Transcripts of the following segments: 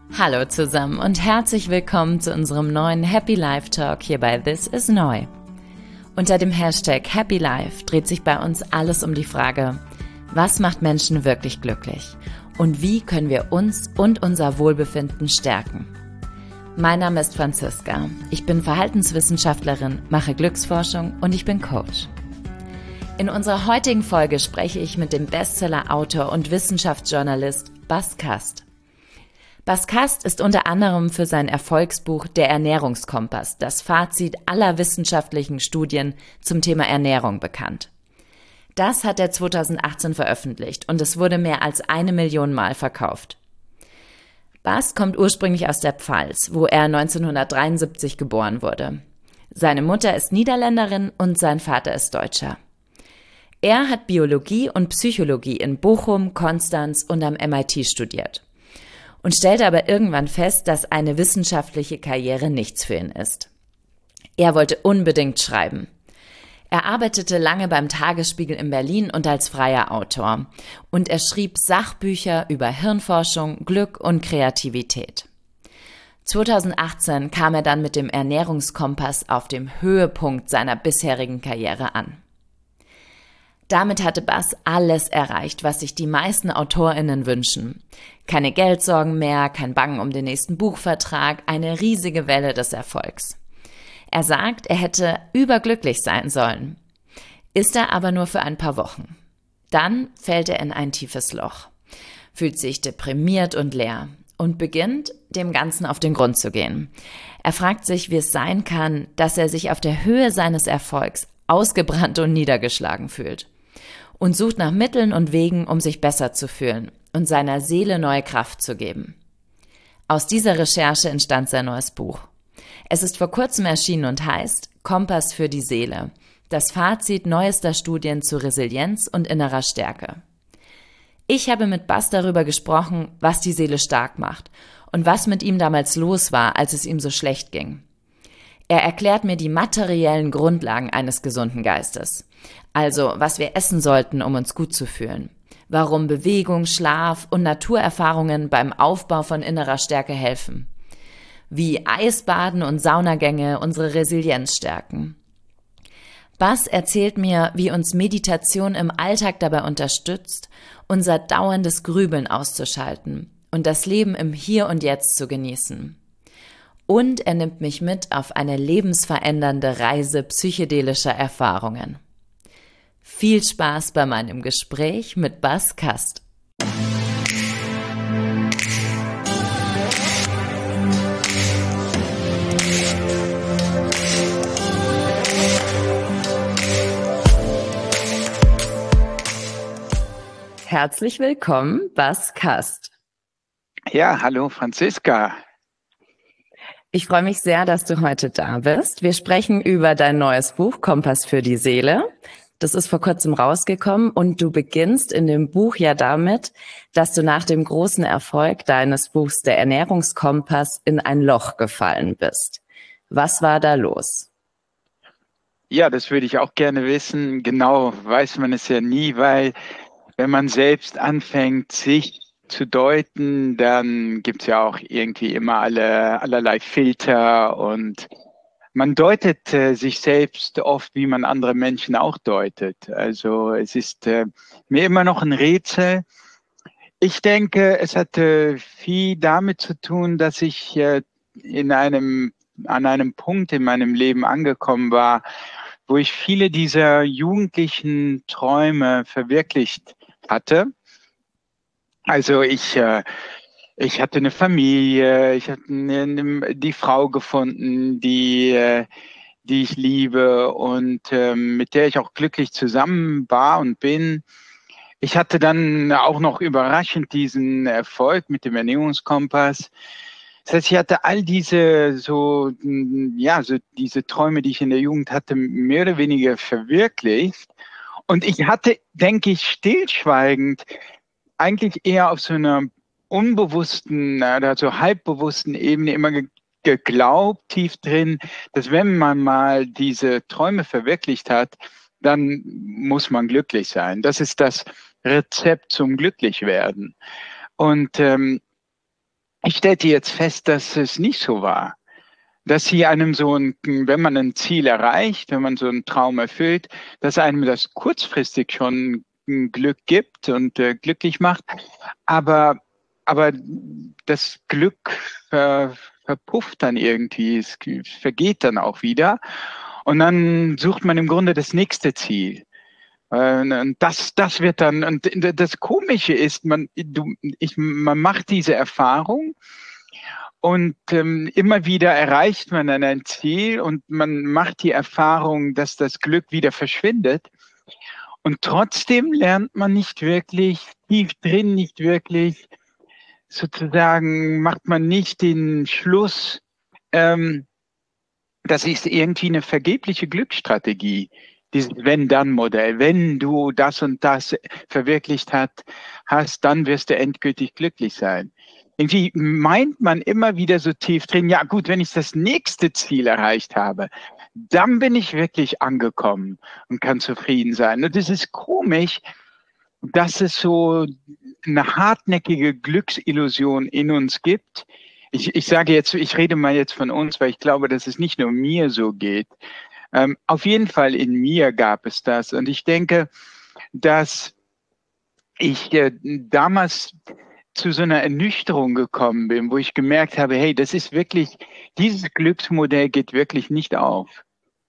Hallo zusammen und herzlich willkommen zu unserem neuen Happy Life Talk hier bei This is Neu. Unter dem Hashtag Happy Life dreht sich bei uns alles um die Frage, was macht Menschen wirklich glücklich und wie können wir uns und unser Wohlbefinden stärken. Mein Name ist Franziska, ich bin Verhaltenswissenschaftlerin, mache Glücksforschung und ich bin Coach. In unserer heutigen Folge spreche ich mit dem Bestseller-Autor und Wissenschaftsjournalist Bas Kast. Bas Kast ist unter anderem für sein Erfolgsbuch Der Ernährungskompass, das Fazit aller wissenschaftlichen Studien zum Thema Ernährung, bekannt. Das hat er 2018 veröffentlicht und es wurde mehr als 1 Million Mal verkauft. Bas kommt ursprünglich aus der Pfalz, wo er 1973 geboren wurde. Seine Mutter ist Niederländerin und sein Vater ist Deutscher. Er hat Biologie und Psychologie in Bochum, Konstanz und am MIT studiert und stellte aber irgendwann fest, dass eine wissenschaftliche Karriere nichts für ihn ist. Er wollte unbedingt schreiben. Er arbeitete lange beim Tagesspiegel in Berlin und als freier Autor und er schrieb Sachbücher über Hirnforschung, Glück und Kreativität. 2018 kam er dann mit dem Ernährungskompass auf dem Höhepunkt seiner bisherigen Karriere an. Damit hatte Bas alles erreicht, was sich die meisten AutorInnen wünschen. Keine Geldsorgen mehr, kein Bangen um den nächsten Buchvertrag, eine riesige Welle des Erfolgs. Er sagt, er hätte überglücklich sein sollen. Ist er aber nur für ein paar Wochen. Dann fällt er in ein tiefes Loch, fühlt sich deprimiert und leer und beginnt, dem Ganzen auf den Grund zu gehen. Er fragt sich, wie es sein kann, dass er sich auf der Höhe seines Erfolgs ausgebrannt und niedergeschlagen fühlt. Und sucht nach Mitteln und Wegen, um sich besser zu fühlen und seiner Seele neue Kraft zu geben. Aus dieser Recherche entstand sein neues Buch. Es ist vor kurzem erschienen und heißt Kompass für die Seele, das Fazit neuester Studien zu Resilienz und innerer Stärke. Ich habe mit Bas darüber gesprochen, was die Seele stark macht und was mit ihm damals los war, als es ihm so schlecht ging. Er erklärt mir die materiellen Grundlagen eines gesunden Geistes. Also, was wir essen sollten, um uns gut zu fühlen. Warum Bewegung, Schlaf und Naturerfahrungen beim Aufbau von innerer Stärke helfen. Wie Eisbaden und Saunagänge unsere Resilienz stärken. Bas erzählt mir, wie uns Meditation im Alltag dabei unterstützt, unser dauerndes Grübeln auszuschalten und das Leben im Hier und Jetzt zu genießen. Und er nimmt mich mit auf eine lebensverändernde Reise psychedelischer Erfahrungen. Viel Spaß bei meinem Gespräch mit Bas Kast. Herzlich willkommen, Bas Kast. Ja, hallo Franziska. Ich freue mich sehr, dass du heute da bist. Wir sprechen über dein neues Buch Kompass für die Seele. Das ist vor kurzem rausgekommen und du beginnst in dem Buch ja damit, dass du nach dem großen Erfolg deines Buchs Der Ernährungskompass in ein Loch gefallen bist. Was war da los? Ja, das würde ich auch gerne wissen. Genau weiß man es ja nie, weil wenn man selbst anfängt, sich zu deuten, dann gibt es ja auch irgendwie immer allerlei Filter und man deutet sich selbst oft, wie man andere Menschen auch deutet. Also es ist mir immer noch ein Rätsel. Ich denke, es hatte viel damit zu tun, dass ich an einem Punkt in meinem Leben angekommen war, wo ich viele dieser jugendlichen Träume verwirklicht hatte. Also ich hatte eine Familie, ich hatte die Frau gefunden, die ich liebe und mit der ich auch glücklich zusammen war und bin. Ich hatte dann auch noch überraschend diesen Erfolg mit dem Ernährungskompass. Das heißt, ich hatte all diese so diese Träume, die ich in der Jugend hatte, mehr oder weniger verwirklicht. Und ich hatte, denke ich, stillschweigend eigentlich eher auf so einer unbewussten oder so halbbewussten Ebene immer geglaubt, tief drin, dass wenn man mal diese Träume verwirklicht hat, dann muss man glücklich sein. Das ist das Rezept zum Glücklichwerden. Und Ich stellte jetzt fest, dass es nicht so war. Dass sie einem so ein, wenn man ein Ziel erreicht, wenn man so einen Traum erfüllt, dass einem das kurzfristig schon ein Glück gibt und glücklich macht, aber, aber das Glück verpufft dann irgendwie, es vergeht dann auch wieder und dann sucht man im Grunde das nächste Ziel. Und das wird dann, und das Komische ist, man macht diese Erfahrung und immer wieder erreicht man dann ein Ziel und man macht die Erfahrung, dass das Glück wieder verschwindet. Und trotzdem lernt man nicht wirklich, tief drin nicht wirklich, sozusagen macht man nicht den Schluss, ähm, das ist irgendwie eine vergebliche Glücksstrategie, dieses Wenn-Dann-Modell. Wenn du das und das verwirklicht hast, dann wirst du endgültig glücklich sein. Irgendwie meint man immer wieder so tief drin, ja gut, wenn ich das nächste Ziel erreicht habe, dann bin ich wirklich angekommen und kann zufrieden sein. Und es ist komisch, dass es so eine hartnäckige Glücksillusion in uns gibt. Ich sage jetzt, ich rede mal jetzt von uns, weil ich glaube, dass es nicht nur mir so geht. Auf jeden Fall in mir gab es das. Und ich denke, dass ich damals zu so einer Ernüchterung gekommen bin, wo ich gemerkt habe, hey, das ist wirklich, dieses Glücksmodell geht wirklich nicht auf.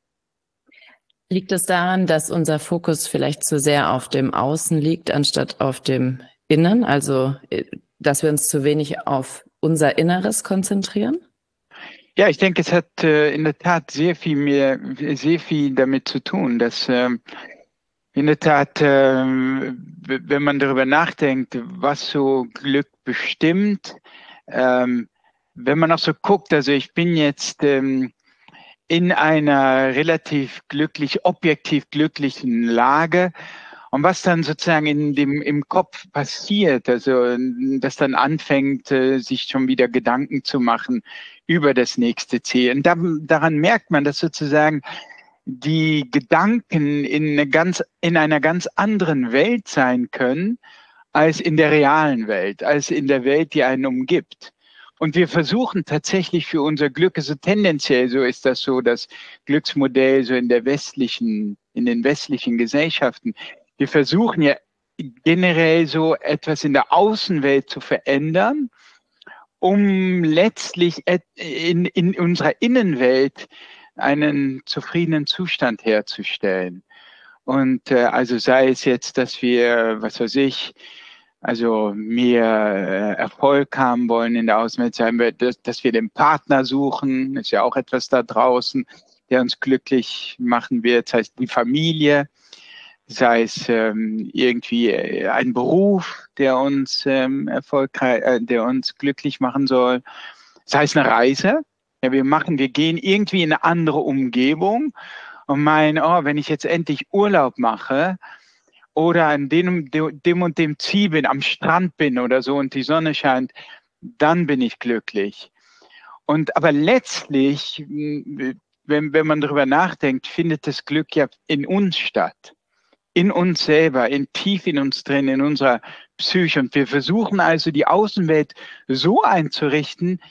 Liegt es daran, dass unser Fokus vielleicht zu sehr auf dem Außen liegt, anstatt auf dem Innen? Also, dass wir uns zu wenig auf unser Inneres konzentrieren? Ja, ich denke, es hat in der Tat sehr viel damit zu tun, dass in der Tat, wenn man darüber nachdenkt, was so Glück bestimmt, ähm, wenn man auch so guckt, also ich bin jetzt in einer relativ objektiv glücklichen Lage. Und was dann sozusagen im Kopf passiert, also dass dann anfängt, sich schon wieder Gedanken zu machen über das nächste Ziel. Und daran merkt man, dass sozusagen die Gedanken in einer ganz anderen Welt sein können als in der realen Welt, als in der Welt, die einen umgibt. Und wir versuchen tatsächlich für unser Glück, also tendenziell so ist das so, das Glücksmodell so in den westlichen Gesellschaften. Wir versuchen ja generell so etwas in der Außenwelt zu verändern, um letztlich in unserer Innenwelt einen zufriedenen Zustand herzustellen. Und also sei es jetzt, dass wir, was weiß ich, also mehr Erfolg haben wollen in der Außenwelt, sagen wir, dass wir den Partner suchen, ist ja auch etwas da draußen, der uns glücklich machen wird, das heißt die Familie, sei es irgendwie ein Beruf, der uns erfolgreich, der uns glücklich machen soll, sei es eine Reise. Ja, wir gehen irgendwie in eine andere Umgebung und meinen, oh, wenn ich jetzt endlich Urlaub mache oder an dem und dem Ziel bin, am Strand bin oder so und die Sonne scheint, dann bin ich glücklich. Und aber letztlich, wenn man darüber nachdenkt, findet das Glück ja in uns statt. In uns selber, tief in uns drin, in unserer Psyche. Und wir versuchen also die Außenwelt so einzurichten,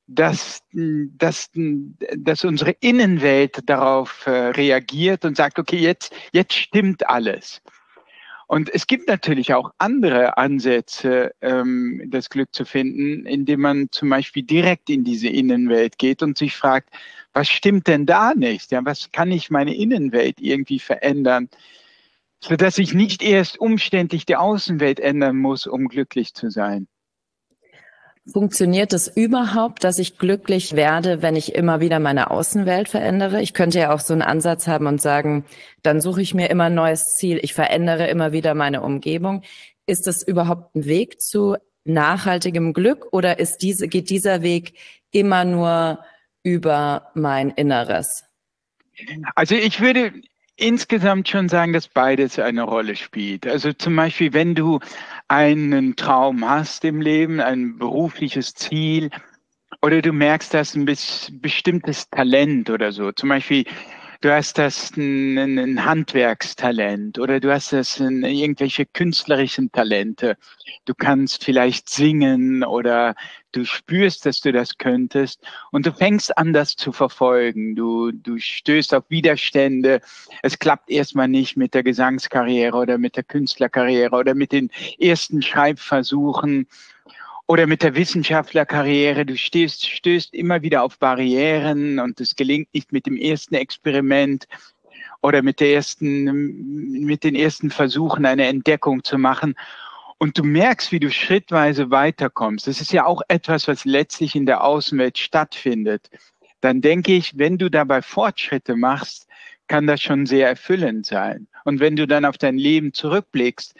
dass unsere Innenwelt darauf reagiert und sagt, okay, jetzt stimmt alles. Und es gibt natürlich auch andere Ansätze, das Glück zu finden, indem man zum Beispiel direkt in diese Innenwelt geht und sich fragt, was stimmt denn da nicht? Ja, was kann ich meine Innenwelt irgendwie verändern, sodass ich nicht erst umständlich die Außenwelt ändern muss, um glücklich zu sein? Funktioniert es überhaupt, dass ich glücklich werde, wenn ich immer wieder meine Außenwelt verändere? Ich könnte ja auch so einen Ansatz haben und sagen, dann suche ich mir immer ein neues Ziel, ich verändere immer wieder meine Umgebung. Ist das überhaupt ein Weg zu nachhaltigem Glück oder geht dieser Weg immer nur über mein Inneres? Also ich würde insgesamt schon sagen, dass beides eine Rolle spielt. Also zum Beispiel, wenn du einen Traum hast im Leben, ein berufliches Ziel, oder du merkst, dass ein bestimmtes Talent oder so. Zum Beispiel, du hast das ein Handwerkstalent oder du hast das irgendwelche künstlerischen Talente. Du kannst vielleicht singen oder du spürst, dass du das könntest und du fängst an, das zu verfolgen. Du stößt auf Widerstände. Es klappt erstmal nicht mit der Gesangskarriere oder mit der Künstlerkarriere oder mit den ersten Schreibversuchen oder mit der Wissenschaftlerkarriere. Du stößt immer wieder auf Barrieren und es gelingt nicht mit dem ersten Experiment oder mit den ersten Versuchen eine Entdeckung zu machen. Und du merkst, wie du schrittweise weiterkommst. Das ist ja auch etwas, was letztlich in der Außenwelt stattfindet. Dann denke ich, wenn du dabei Fortschritte machst, kann das schon sehr erfüllend sein. Und wenn du dann auf dein Leben zurückblickst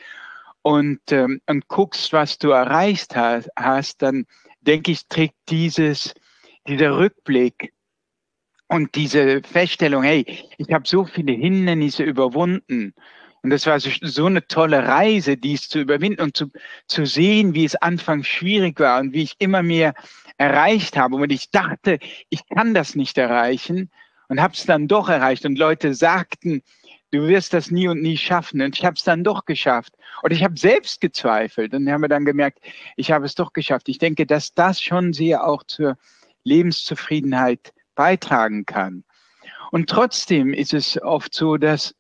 und guckst, was du erreicht hast, dann denke ich, trägt dieser Rückblick und diese Feststellung, hey, ich habe so viele Hindernisse überwunden. Und das war so eine tolle Reise, dies zu überwinden und zu sehen, wie es anfangs schwierig war und wie ich immer mehr erreicht habe. Und ich dachte, ich kann das nicht erreichen und habe es dann doch erreicht. Und Leute sagten, du wirst das nie und nie schaffen. Und ich habe es dann doch geschafft. Und ich habe selbst gezweifelt und habe dann gemerkt, ich habe es doch geschafft. Ich denke, dass das schon sehr auch zur Lebenszufriedenheit beitragen kann. Und trotzdem ist es oft so, dass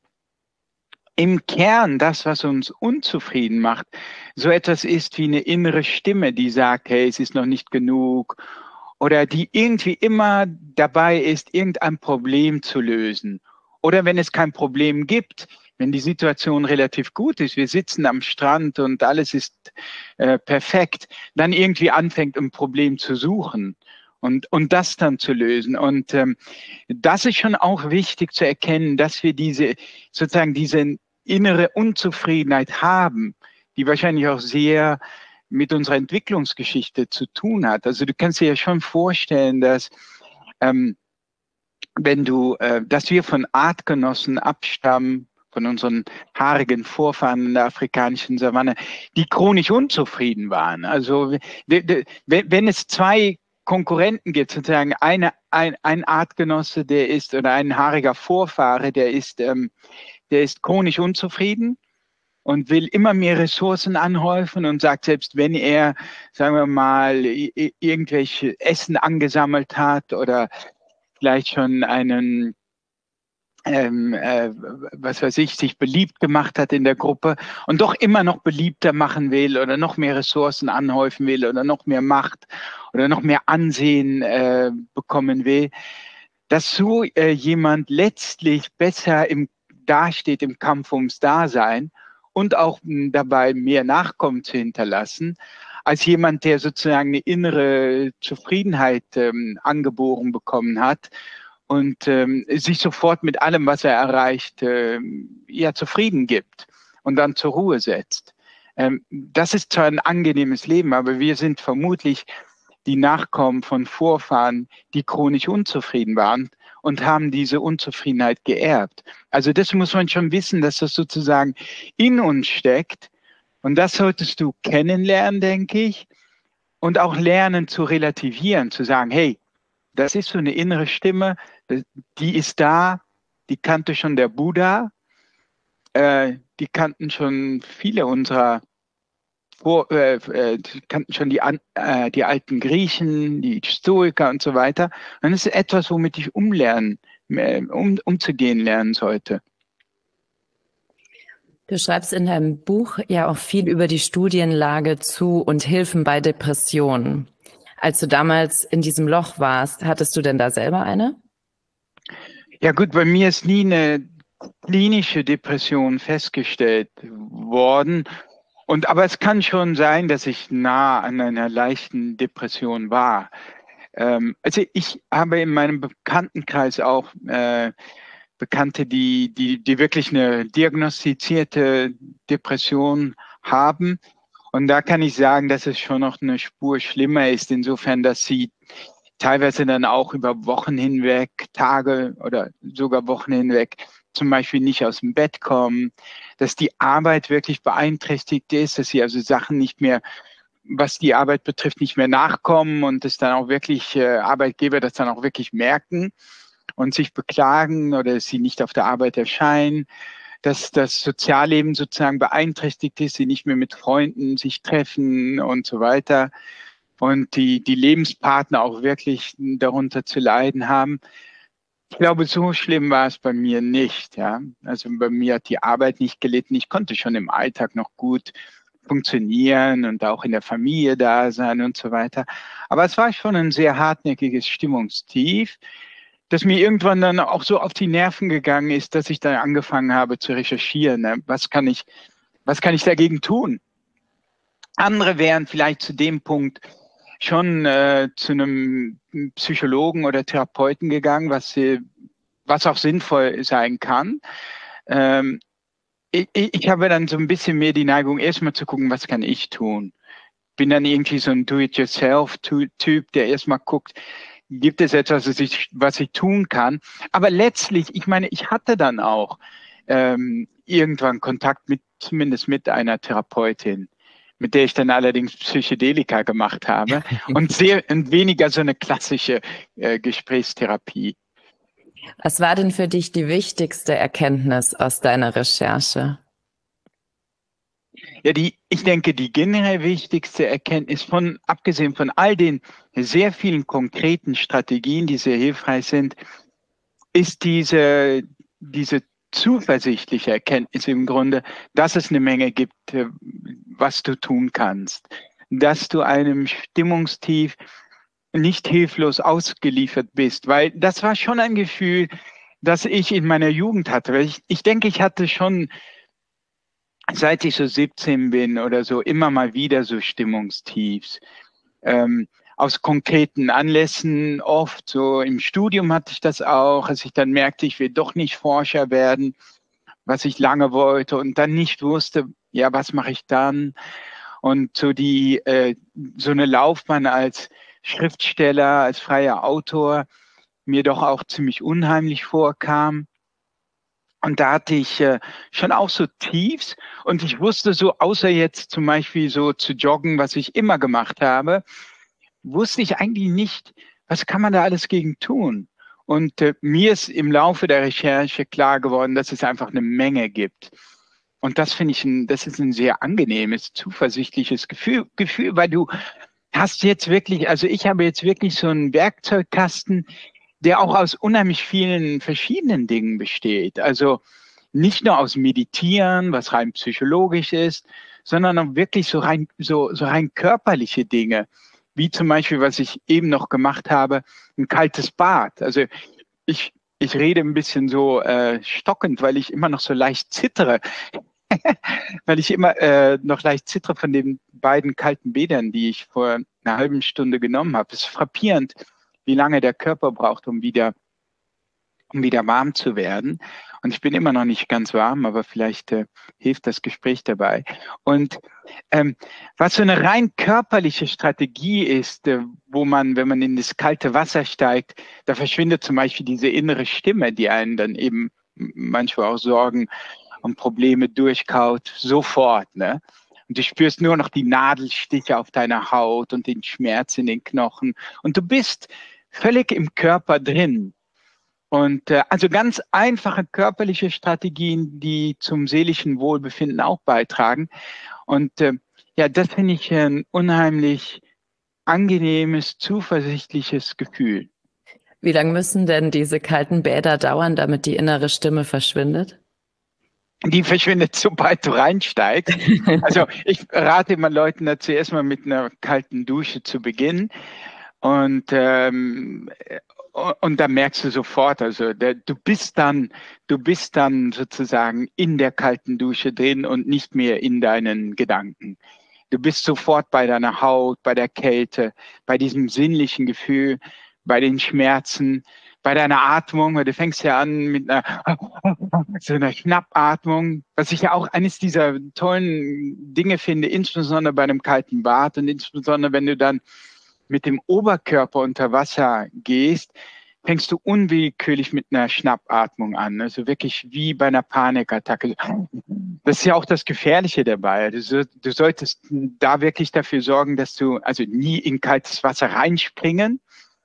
im Kern das, was uns unzufrieden macht, so etwas ist wie eine innere Stimme, die sagt, hey, es ist noch nicht genug oder die irgendwie immer dabei ist, irgendein Problem zu lösen. Oder wenn es kein Problem gibt, wenn die Situation relativ gut ist, wir sitzen am Strand und alles ist perfekt, dann irgendwie anfängt, ein Problem zu suchen und das dann zu lösen. Und das ist schon auch wichtig zu erkennen, dass wir diese innere Unzufriedenheit haben, die wahrscheinlich auch sehr mit unserer Entwicklungsgeschichte zu tun hat. Also du kannst dir ja schon vorstellen, dass ähm, dass wir von Artgenossen abstammen, von unseren haarigen Vorfahren in der afrikanischen Savanne, die chronisch unzufrieden waren. Also wenn es zwei Konkurrenten gibt, sozusagen ein Artgenosse, der ist, oder ein haariger Vorfahre, der ist chronisch unzufrieden und will immer mehr Ressourcen anhäufen und sagt, selbst wenn er, sagen wir mal, irgendwelche Essen angesammelt hat oder vielleicht schon was weiß ich, sich beliebt gemacht hat in der Gruppe und doch immer noch beliebter machen will oder noch mehr Ressourcen anhäufen will oder noch mehr Macht oder noch mehr Ansehen bekommen will, dass so jemand letztlich besser dasteht im Kampf ums Dasein und auch dabei mehr Nachkommen zu hinterlassen, als jemand, der sozusagen eine innere Zufriedenheit angeboren bekommen hat und sich sofort mit allem, was er erreicht, ja, zufrieden gibt und dann zur Ruhe setzt. Das ist zwar ein angenehmes Leben, aber wir sind vermutlich die Nachkommen von Vorfahren, die chronisch unzufrieden waren und haben diese Unzufriedenheit geerbt. Also das muss man schon wissen, dass das sozusagen in uns steckt. Und das solltest du kennenlernen, denke ich, und auch lernen zu relativieren, zu sagen, hey, das ist so eine innere Stimme, die ist da, die kannte schon der Buddha, die kannten schon viele unserer die kannten schon die alten Griechen, die Stoiker und so weiter. Und das ist etwas, womit ich umzugehen lernen sollte. Du schreibst in deinem Buch ja auch viel über die Studienlage zu und Hilfen bei Depressionen. Als du damals in diesem Loch warst, hattest du denn da selber eine? Ja gut, bei mir ist nie eine klinische Depression festgestellt worden. Aber es kann schon sein, dass ich nah an einer leichten Depression war. Also ich habe in meinem Bekanntenkreis auch Bekannte, die wirklich eine diagnostizierte Depression haben. Und da kann ich sagen, dass es schon noch eine Spur schlimmer ist, insofern, dass sie teilweise dann auch über Wochen hinweg, Tage oder sogar Wochen hinweg zum Beispiel nicht aus dem Bett kommen, dass die Arbeit wirklich beeinträchtigt ist, dass sie also Sachen nicht mehr, was die Arbeit betrifft, nicht mehr nachkommen und dass dann auch wirklich Arbeitgeber das dann auch wirklich merken und sich beklagen oder sie nicht auf der Arbeit erscheinen, dass das Sozialleben sozusagen beeinträchtigt ist, sie nicht mehr mit Freunden sich treffen und so weiter und die Lebenspartner auch wirklich darunter zu leiden haben. Ich glaube, so schlimm war es bei mir nicht. Ja? Also bei mir hat die Arbeit nicht gelitten. Ich konnte schon im Alltag noch gut funktionieren und auch in der Familie da sein und so weiter. Aber es war schon ein sehr hartnäckiges Stimmungstief, das mir irgendwann dann auch so auf die Nerven gegangen ist, dass ich dann angefangen habe zu recherchieren. Ne? Was kann ich dagegen tun? Andere wären vielleicht zu dem Punkt schon zu einem Psychologen oder Therapeuten gegangen, was auch sinnvoll sein kann. Ich habe dann so ein bisschen mehr die Neigung, erstmal zu gucken, was kann ich tun. Bin dann irgendwie so ein Do-it-yourself-Typ, der erstmal guckt, gibt es etwas, was ich tun kann. Aber letztlich, ich meine, ich hatte dann auch irgendwann Kontakt zumindest mit einer Therapeutin, mit der ich dann allerdings Psychedelika gemacht habe und weniger so eine klassische Gesprächstherapie. Was war denn für dich die wichtigste Erkenntnis aus deiner Recherche? Ja, ich denke, die generell wichtigste Erkenntnis abgesehen von all den sehr vielen konkreten Strategien, die sehr hilfreich sind, ist diese zuversichtliche Erkenntnis im Grunde, dass es eine Menge gibt, was du tun kannst. Dass du einem Stimmungstief nicht hilflos ausgeliefert bist, weil das war schon ein Gefühl, das ich in meiner Jugend hatte. Weil ich denke, ich hatte schon, seit ich so 17 bin oder so, immer mal wieder so Stimmungstiefs. Aus konkreten Anlässen oft, so im Studium hatte ich das auch, als ich dann merkte, ich will doch nicht Forscher werden, was ich lange wollte und dann nicht wusste, ja, was mache ich dann? Und so so eine Laufbahn als Schriftsteller, als freier Autor mir doch auch ziemlich unheimlich vorkam. Und da hatte ich schon auch so Tiefs und ich wusste so, außer jetzt zum Beispiel so zu joggen, was ich immer gemacht habe, wusste ich eigentlich nicht, was kann man da alles gegen tun? Und mir ist im Laufe der Recherche klar geworden, dass es einfach eine Menge gibt. Und das finde ich, das ist ein sehr angenehmes, zuversichtliches Gefühl, weil du hast jetzt wirklich, also ich habe jetzt wirklich so einen Werkzeugkasten, der auch aus unheimlich vielen verschiedenen Dingen besteht. Also nicht nur aus Meditieren, was rein psychologisch ist, sondern auch wirklich so rein körperliche Dinge, wie zum Beispiel, was ich eben noch gemacht habe, ein kaltes Bad. Also ich rede ein bisschen so stockend, weil ich immer noch so leicht zittere, weil ich immer noch leicht zittere von den beiden kalten Bädern, die ich vor einer halben Stunde genommen habe. Es ist frappierend, wie lange der Körper braucht, um wieder warm zu werden. Und ich bin immer noch nicht ganz warm, aber vielleicht hilft das Gespräch dabei. Und was so eine rein körperliche Strategie ist, wo man, wenn man in das kalte Wasser steigt, da verschwindet zum Beispiel diese innere Stimme, die einen dann eben manchmal auch Sorgen und Probleme durchkaut, sofort, ne? Und du spürst nur noch die Nadelstiche auf deiner Haut und den Schmerz in den Knochen. Und du bist völlig im Körper drin. Und also ganz einfache körperliche Strategien, die zum seelischen Wohlbefinden auch beitragen. Und ja, das finde ich ein unheimlich angenehmes, zuversichtliches Gefühl. Wie lange müssen denn diese kalten Bäder dauern, damit die innere Stimme verschwindet? Die verschwindet, sobald du reinsteigst. Also ich rate immer Leuten dazu, erstmal mit einer kalten Dusche zu beginnen. Und da merkst du sofort, also du bist dann sozusagen in der kalten Dusche drin und nicht mehr in deinen Gedanken. Du bist sofort bei deiner Haut, bei der Kälte, bei diesem sinnlichen Gefühl, bei den Schmerzen, bei deiner Atmung, weil du fängst ja an mit so einer Schnappatmung, was ich ja auch eines dieser tollen Dinge finde, insbesondere bei einem kalten Bad und insbesondere wenn du dann mit dem Oberkörper unter Wasser gehst, fängst du unwillkürlich mit einer Schnappatmung an. Also wirklich wie bei einer Panikattacke. Das ist ja auch das Gefährliche dabei. Du solltest da wirklich dafür sorgen, dass du also nie in kaltes Wasser reinspringen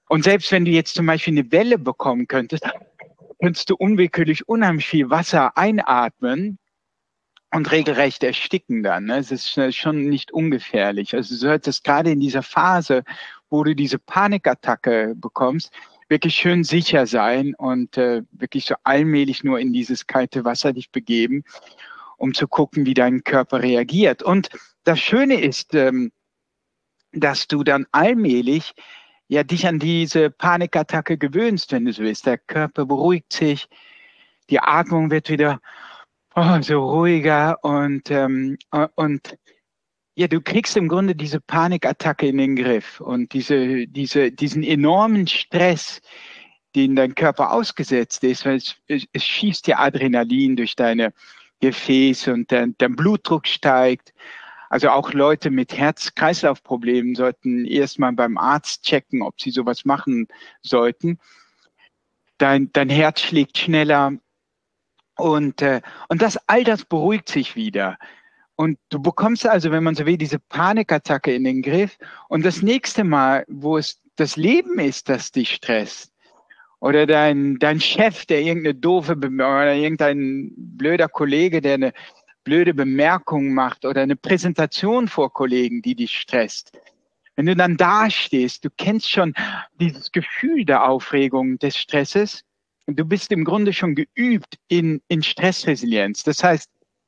Und selbst wenn du jetzt zum Beispiel eine Welle bekommen könntest, könntest du unwillkürlich unheimlich viel Wasser einatmen und regelrecht ersticken dann. Ne? Es ist schon nicht ungefährlich. Also du solltest gerade in dieser Phase, wo du diese Panikattacke bekommst, wirklich schön sicher sein und wirklich so allmählich nur in dieses kalte Wasser dich begeben, um zu gucken, wie dein Körper reagiert. Und das Schöne ist, dass du dann allmählich ja dich an diese Panikattacke gewöhnst, wenn du so willst. Der Körper beruhigt sich, die Atmung wird wieder so ruhiger und ja, du kriegst im Grunde diese Panikattacke in den Griff und diesen enormen Stress, den dein Körper ausgesetzt ist, weil es schießt ja Adrenalin durch deine Gefäße und dein Blutdruck steigt. Also auch Leute mit Herz-Kreislauf-Problemen sollten erstmal beim Arzt checken, ob sie sowas machen sollten. Dein Herz schlägt schneller und all das beruhigt sich wieder. Und du bekommst also, wenn man so will, diese Panikattacke in den Griff. Und das nächste Mal, wo es das Leben ist, das dich stresst, oder dein Chef, der irgendeine doofe, oder irgendein blöder Kollege, der eine blöde Bemerkung macht, oder eine Präsentation vor Kollegen, die dich stresst. Wenn du dann dastehst, du kennst schon dieses Gefühl der Aufregung, des Stresses, und du bist im Grunde schon geübt in Stressresilienz. Das heißt,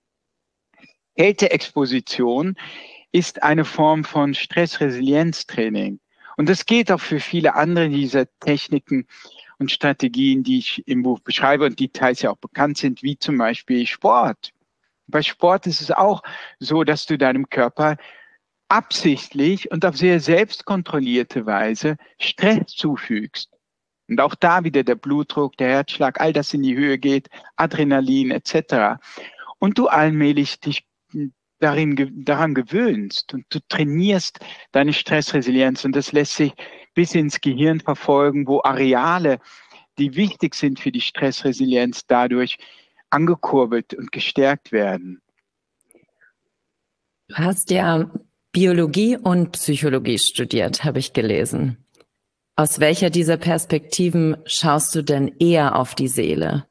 Kälteexposition ist eine Form von Stressresilienztraining. Und das geht auch für viele andere dieser Techniken und Strategien, die ich im Buch beschreibe und die teils ja auch bekannt sind, wie zum Beispiel Sport. Bei Sport ist es auch so, dass du deinem Körper absichtlich und auf sehr selbstkontrollierte Weise Stress zufügst. Und auch da wieder der Blutdruck, der Herzschlag, all das in die Höhe geht, Adrenalin etc. Und du allmählich dich daran gewöhnst und du trainierst deine Stressresilienz und das lässt sich bis ins Gehirn verfolgen, wo Areale, die wichtig sind für die Stressresilienz, dadurch angekurbelt und gestärkt werden. Du hast ja Biologie und Psychologie studiert, habe ich gelesen. Aus welcher dieser Perspektiven schaust du denn eher auf die Seele?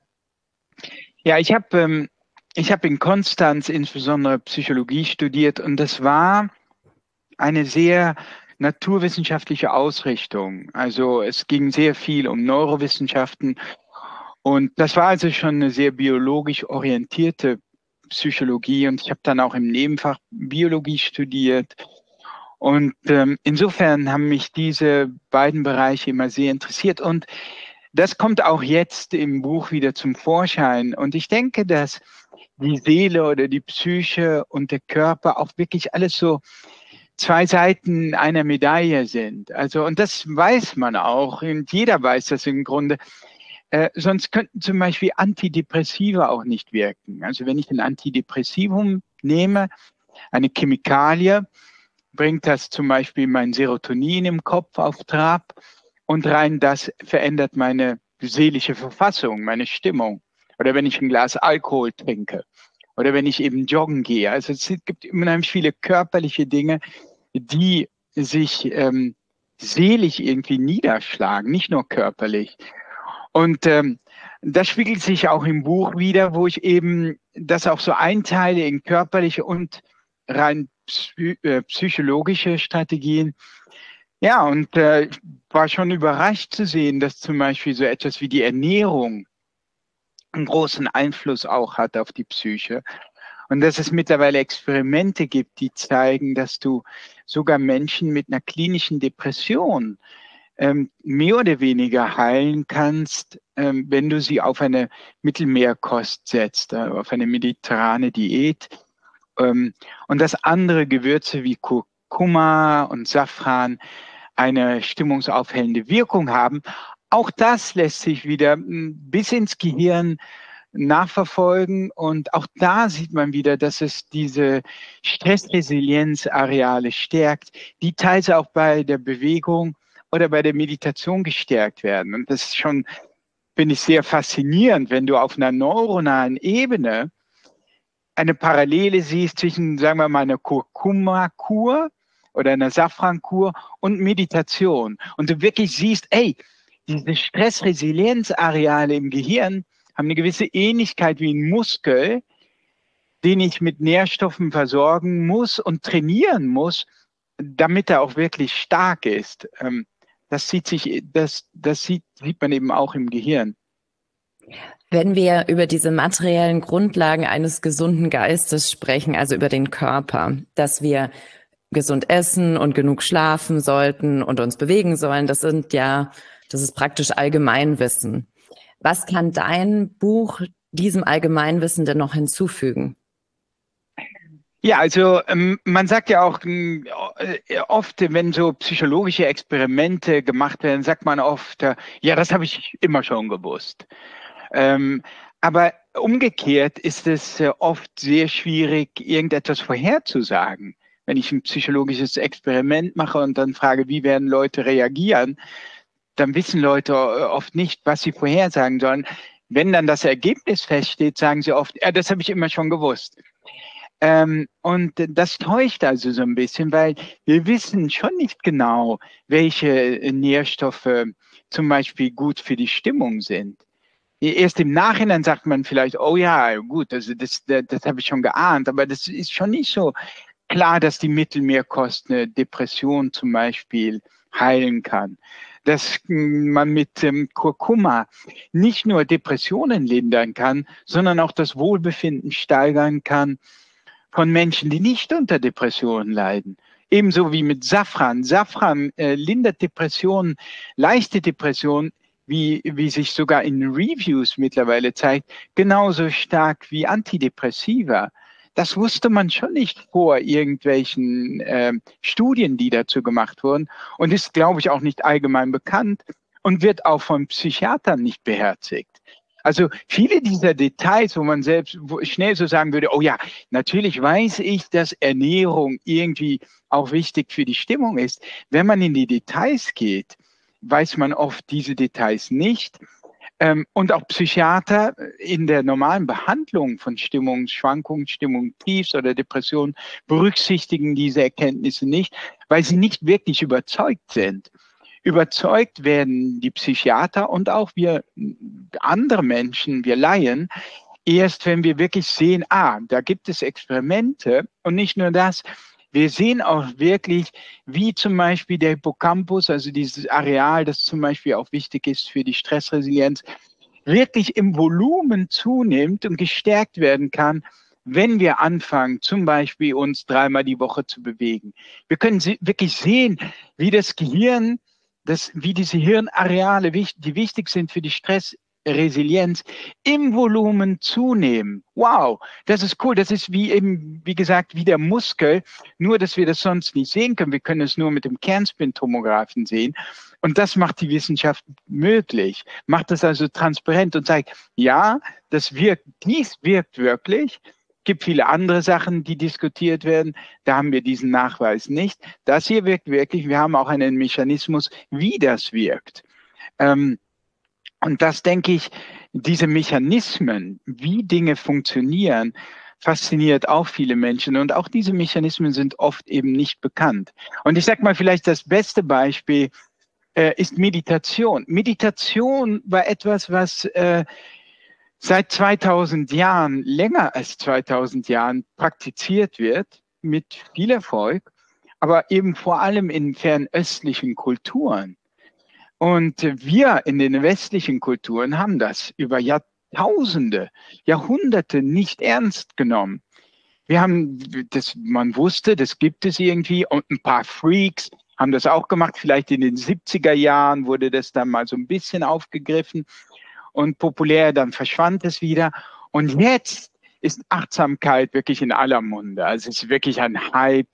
Ja, ich habe in Konstanz insbesondere Psychologie studiert und das war eine sehr naturwissenschaftliche Ausrichtung. Also es ging sehr viel um Neurowissenschaften und das war also schon eine sehr biologisch orientierte Psychologie und ich habe dann auch im Nebenfach Biologie studiert. Und insofern haben mich diese beiden Bereiche immer sehr interessiert und das kommt auch jetzt im Buch wieder zum Vorschein. Und ich denke, dass die Seele oder die Psyche und der Körper auch wirklich alles so zwei Seiten einer Medaille sind. Also, und das weiß man auch und jeder weiß das im Grunde. Sonst könnten zum Beispiel Antidepressiva auch nicht wirken. Also wenn ich ein Antidepressivum nehme, eine Chemikalie, bringt das zum Beispiel mein Serotonin im Kopf auf Trab und rein das verändert meine seelische Verfassung, meine Stimmung. Oder wenn ich ein Glas Alkohol trinke oder wenn ich eben joggen gehe. Also es gibt unheimlich viele körperliche Dinge, die sich seelisch irgendwie niederschlagen, nicht nur körperlich. Und das spiegelt sich auch im Buch wieder, wo ich eben das auch so einteile in körperliche und rein psychologische Strategien. Ja, und ich war schon überrascht zu sehen, dass zum Beispiel so etwas wie die Ernährung einen großen Einfluss auch hat auf die Psyche. Und dass es mittlerweile Experimente gibt, die zeigen, dass du sogar Menschen mit einer klinischen Depression mehr oder weniger heilen kannst, wenn du sie auf eine Mittelmeerkost setzt, auf eine mediterrane Diät. Und dass andere Gewürze wie Kurkuma und Safran eine stimmungsaufhellende Wirkung haben. Auch das lässt sich wieder bis ins Gehirn nachverfolgen und auch da sieht man wieder, dass es diese Stressresilienzareale stärkt, die teils auch bei der Bewegung oder bei der Meditation gestärkt werden. Und das ist schon, finde ich, sehr faszinierend, wenn du auf einer neuronalen Ebene eine Parallele siehst zwischen, sagen wir mal, einer Kurkuma-Kur oder einer Safrankur und Meditation. Und du wirklich siehst, ey, diese Stressresilienzareale im Gehirn haben eine gewisse Ähnlichkeit wie ein Muskel, den ich mit Nährstoffen versorgen muss und trainieren muss, damit er auch wirklich stark ist. Das sieht man eben auch im Gehirn. Wenn wir über diese materiellen Grundlagen eines gesunden Geistes sprechen, also über den Körper, dass wir gesund essen und genug schlafen sollten und uns bewegen sollen, das ist praktisch Allgemeinwissen. Was kann dein Buch diesem Allgemeinwissen denn noch hinzufügen? Ja, also man sagt ja auch oft, wenn so psychologische Experimente gemacht werden, sagt man oft, ja, das habe ich immer schon gewusst. Aber umgekehrt ist es oft sehr schwierig, irgendetwas vorherzusagen. Wenn ich ein psychologisches Experiment mache und dann frage, wie werden Leute reagieren, dann wissen Leute oft nicht, was sie vorhersagen sollen. Wenn dann das Ergebnis feststeht, sagen sie oft, ja, das habe ich immer schon gewusst. Und das täuscht also so ein bisschen, weil wir wissen schon nicht genau, welche Nährstoffe zum Beispiel gut für die Stimmung sind. Erst im Nachhinein sagt man vielleicht, oh ja, gut, also das habe ich schon geahnt, aber das ist schon nicht so klar, dass die Mittelmeerkost eine Depression zum Beispiel heilen kann. Dass man mit Kurkuma nicht nur Depressionen lindern kann, sondern auch das Wohlbefinden steigern kann von Menschen, die nicht unter Depressionen leiden. Ebenso wie mit Safran. Safran lindert Depressionen, leichte Depressionen, wie sich sogar in Reviews mittlerweile zeigt, genauso stark wie Antidepressiva. Das wusste man schon nicht vor irgendwelchen Studien, die dazu gemacht wurden und ist, glaube ich, auch nicht allgemein bekannt und wird auch von Psychiatern nicht beherzigt. Also viele dieser Details, wo man selbst schnell so sagen würde, oh ja, natürlich weiß ich, dass Ernährung irgendwie auch wichtig für die Stimmung ist. Wenn man in die Details geht, weiß man oft diese Details nicht. Und auch Psychiater in der normalen Behandlung von Stimmungsschwankungen, Stimmungstiefs oder Depressionen berücksichtigen diese Erkenntnisse nicht, weil sie nicht wirklich überzeugt sind. Überzeugt werden die Psychiater und auch wir andere Menschen, wir Laien, erst wenn wir wirklich sehen, da gibt es Experimente und nicht nur das, wir sehen auch wirklich, wie zum Beispiel der Hippocampus, also dieses Areal, das zum Beispiel auch wichtig ist für die Stressresilienz, wirklich im Volumen zunimmt und gestärkt werden kann, wenn wir anfangen, zum Beispiel uns 3-mal die Woche zu bewegen. Wir können wirklich sehen, wie das Gehirn, wie diese Hirnareale, die wichtig sind für die Stressresilienz, im Volumen zunehmen. Wow, das ist cool. Das ist wie eben, wie gesagt, wie der Muskel, nur dass wir das sonst nicht sehen können. Wir können es nur mit dem Kernspintomographen sehen. Und das macht die Wissenschaft möglich, macht das also transparent und zeigt, ja, das wirkt, dies wirkt wirklich. Es gibt viele andere Sachen, die diskutiert werden. Da haben wir diesen Nachweis nicht. Das hier wirkt wirklich. Wir haben auch einen Mechanismus, wie das wirkt. Und das, denke ich, diese Mechanismen, wie Dinge funktionieren, fasziniert auch viele Menschen. Und auch diese Mechanismen sind oft eben nicht bekannt. Und ich sage mal, vielleicht das beste Beispiel ist Meditation. Meditation war etwas, was seit 2000 Jahren, länger als 2000 Jahren praktiziert wird, mit viel Erfolg, aber eben vor allem in fernöstlichen Kulturen. Und wir in den westlichen Kulturen haben das über Jahrtausende, Jahrhunderte nicht ernst genommen. Wir haben das, man wusste, das gibt es irgendwie und ein paar Freaks haben das auch gemacht. Vielleicht in den 70er Jahren wurde das dann mal so ein bisschen aufgegriffen und populär, dann verschwand es wieder. Und jetzt ist Achtsamkeit wirklich in aller Munde. Also es ist wirklich ein Hype,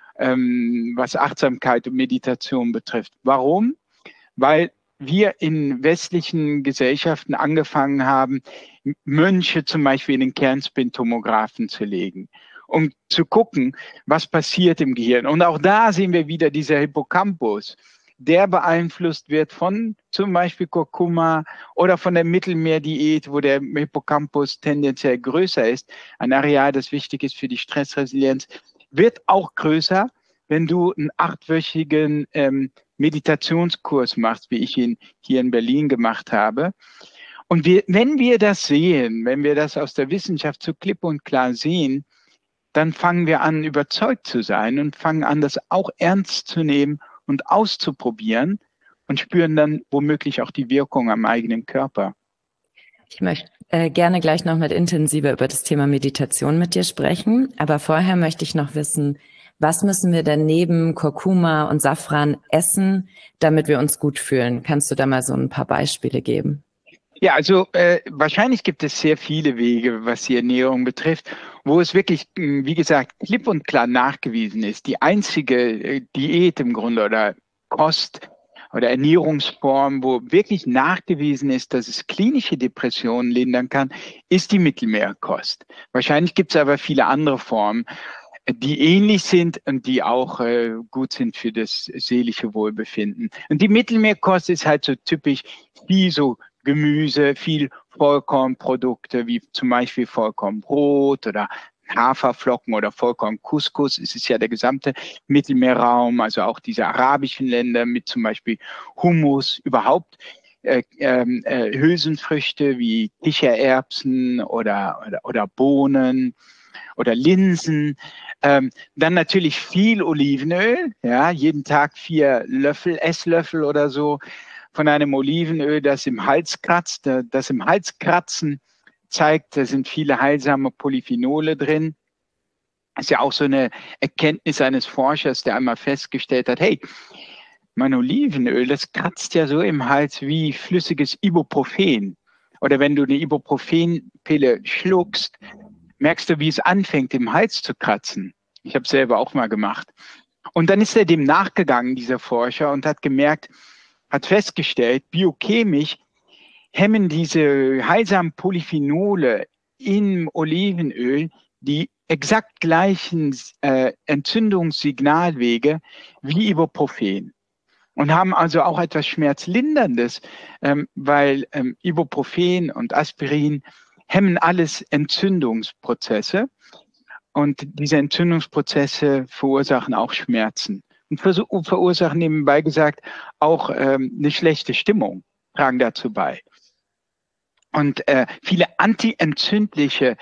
was Achtsamkeit und Meditation betrifft. Warum? Weil wir in westlichen Gesellschaften angefangen haben, Mönche zum Beispiel in den Kernspintomographen zu legen, um zu gucken, was passiert im Gehirn. Und auch da sehen wir wieder dieser Hippocampus, der beeinflusst wird von zum Beispiel Kurkuma oder von der Mittelmeerdiät, wo der Hippocampus tendenziell größer ist, ein Areal, das wichtig ist für die Stressresilienz, wird auch größer, wenn du einen 8-wöchigen Meditationskurs machst, wie ich ihn hier in Berlin gemacht habe. Und wenn wir das sehen, wenn wir das aus der Wissenschaft so klipp und klar sehen, dann fangen wir an, überzeugt zu sein und fangen an, das auch ernst zu nehmen und auszuprobieren und spüren dann womöglich auch die Wirkung am eigenen Körper. Ich möchte gerne gleich noch mit intensiver über das Thema Meditation mit dir sprechen. Aber vorher möchte ich noch wissen, was müssen wir denn neben Kurkuma und Safran essen, damit wir uns gut fühlen? Kannst du da mal so ein paar Beispiele geben? Ja, also wahrscheinlich gibt es sehr viele Wege, was die Ernährung betrifft, wo es wirklich, wie gesagt, klipp und klar nachgewiesen ist. Die einzige Diät im Grunde oder Kost oder Ernährungsform, wo wirklich nachgewiesen ist, dass es klinische Depressionen lindern kann, ist die Mittelmeerkost. Wahrscheinlich gibt es aber viele andere Formen, die ähnlich sind und die auch gut sind für das seelische Wohlbefinden. Und die Mittelmeerkost ist halt so typisch, wie so Gemüse, viel Vollkornprodukte, wie zum Beispiel Vollkornbrot oder Haferflocken oder Vollkorn-Couscous. Es ist ja der gesamte Mittelmeerraum, also auch diese arabischen Länder mit zum Beispiel Hummus, überhaupt Hülsenfrüchte wie Kichererbsen oder Bohnen oder Linsen. Dann natürlich viel Olivenöl, ja, jeden Tag 4 Esslöffel oder so von einem Olivenöl, das im Hals kratzt. Das im Hals kratzen zeigt, da sind viele heilsame Polyphenole drin. Das ist ja auch so eine Erkenntnis eines Forschers, der einmal festgestellt hat, hey, mein Olivenöl, das kratzt ja so im Hals wie flüssiges Ibuprofen. Oder wenn du eine Ibuprofenpille schluckst, merkst du, wie es anfängt, im Hals zu kratzen. Ich habe es selber auch mal gemacht. Und dann ist er dem nachgegangen, dieser Forscher, und hat festgestellt, biochemisch hemmen diese heilsamen Polyphenole im Olivenöl die exakt gleichen Entzündungssignalwege wie Ibuprofen und haben also auch etwas Schmerzlinderndes, weil Ibuprofen und Aspirin hemmen alles Entzündungsprozesse und diese Entzündungsprozesse verursachen auch Schmerzen und verursachen nebenbei gesagt auch eine schlechte Stimmung, tragen dazu bei. Und viele antientzündliche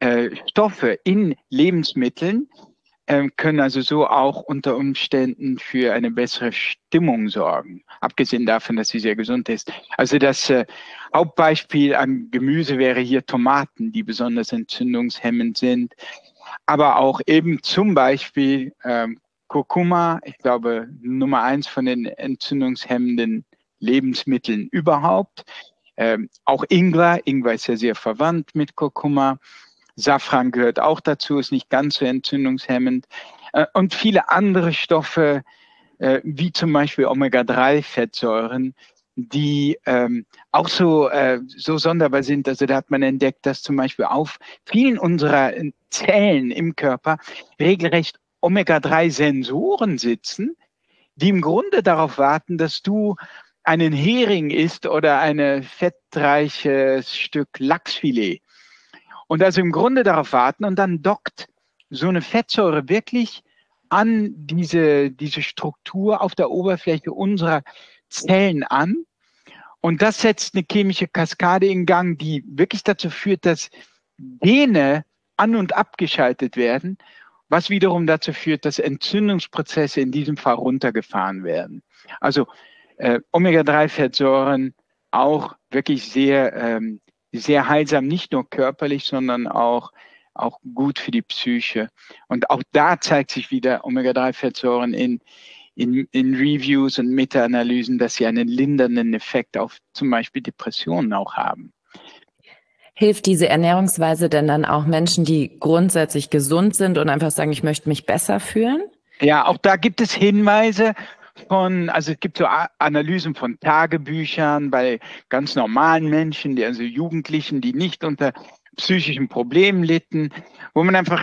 Stoffe in Lebensmitteln können also so auch unter Umständen für eine bessere Stimmung sorgen, abgesehen davon, dass sie sehr gesund ist. Also das Hauptbeispiel an Gemüse wäre hier Tomaten, die besonders entzündungshemmend sind, aber auch eben zum Beispiel Kurkuma, ich glaube Nummer 1 von den entzündungshemmenden Lebensmitteln überhaupt. Auch Ingwer ist ja sehr verwandt mit Kurkuma. Safran gehört auch dazu, ist nicht ganz so entzündungshemmend. Und viele andere Stoffe, wie zum Beispiel Omega-3-Fettsäuren, die auch so sonderbar sind. Also da hat man entdeckt, dass zum Beispiel auf vielen unserer Zellen im Körper regelrecht Omega-3-Sensoren sitzen, die im Grunde darauf warten, dass du einen Hering isst oder ein fettreiches Stück Lachsfilet. Und also im Grunde darauf warten und dann dockt so eine Fettsäure wirklich an diese Struktur auf der Oberfläche unserer Zellen an. Und das setzt eine chemische Kaskade in Gang, die wirklich dazu führt, dass Gene an- und abgeschaltet werden, was wiederum dazu führt, dass Entzündungsprozesse in diesem Fall runtergefahren werden. Also Omega-3-Fettsäuren auch wirklich sehr, sehr heilsam, nicht nur körperlich, sondern auch gut für die Psyche. Und auch da zeigt sich wieder Omega-3-Fettsäuren in Reviews und Meta-Analysen, dass sie einen lindernden Effekt auf zum Beispiel Depressionen auch haben. Hilft diese Ernährungsweise denn dann auch Menschen, die grundsätzlich gesund sind und einfach sagen, ich möchte mich besser fühlen? Ja, auch da gibt es Hinweise also es gibt so Analysen von Tagebüchern bei ganz normalen Menschen, also Jugendlichen, die nicht unter psychischen Problemen litten, wo man einfach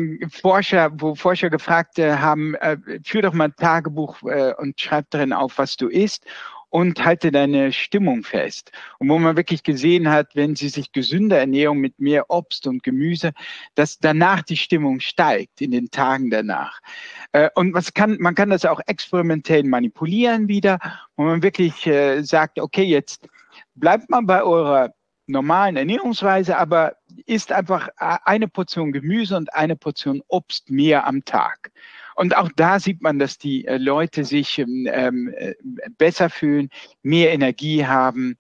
Forscher gefragt haben, führ doch mal ein Tagebuch und schreib darin auf, was du isst. und halte deine Stimmung fest. Und wo man wirklich gesehen hat, wenn sie sich gesünder ernähren mit mehr Obst und Gemüse, dass danach die Stimmung steigt in den Tagen danach. Und man kann das auch experimentell manipulieren wieder, wo man wirklich sagt, okay, jetzt bleibt mal bei eurer normalen Ernährungsweise, aber isst einfach eine Portion Gemüse und eine Portion Obst mehr am Tag. Und auch da sieht man, dass die Leute sich besser fühlen, mehr Energie haben.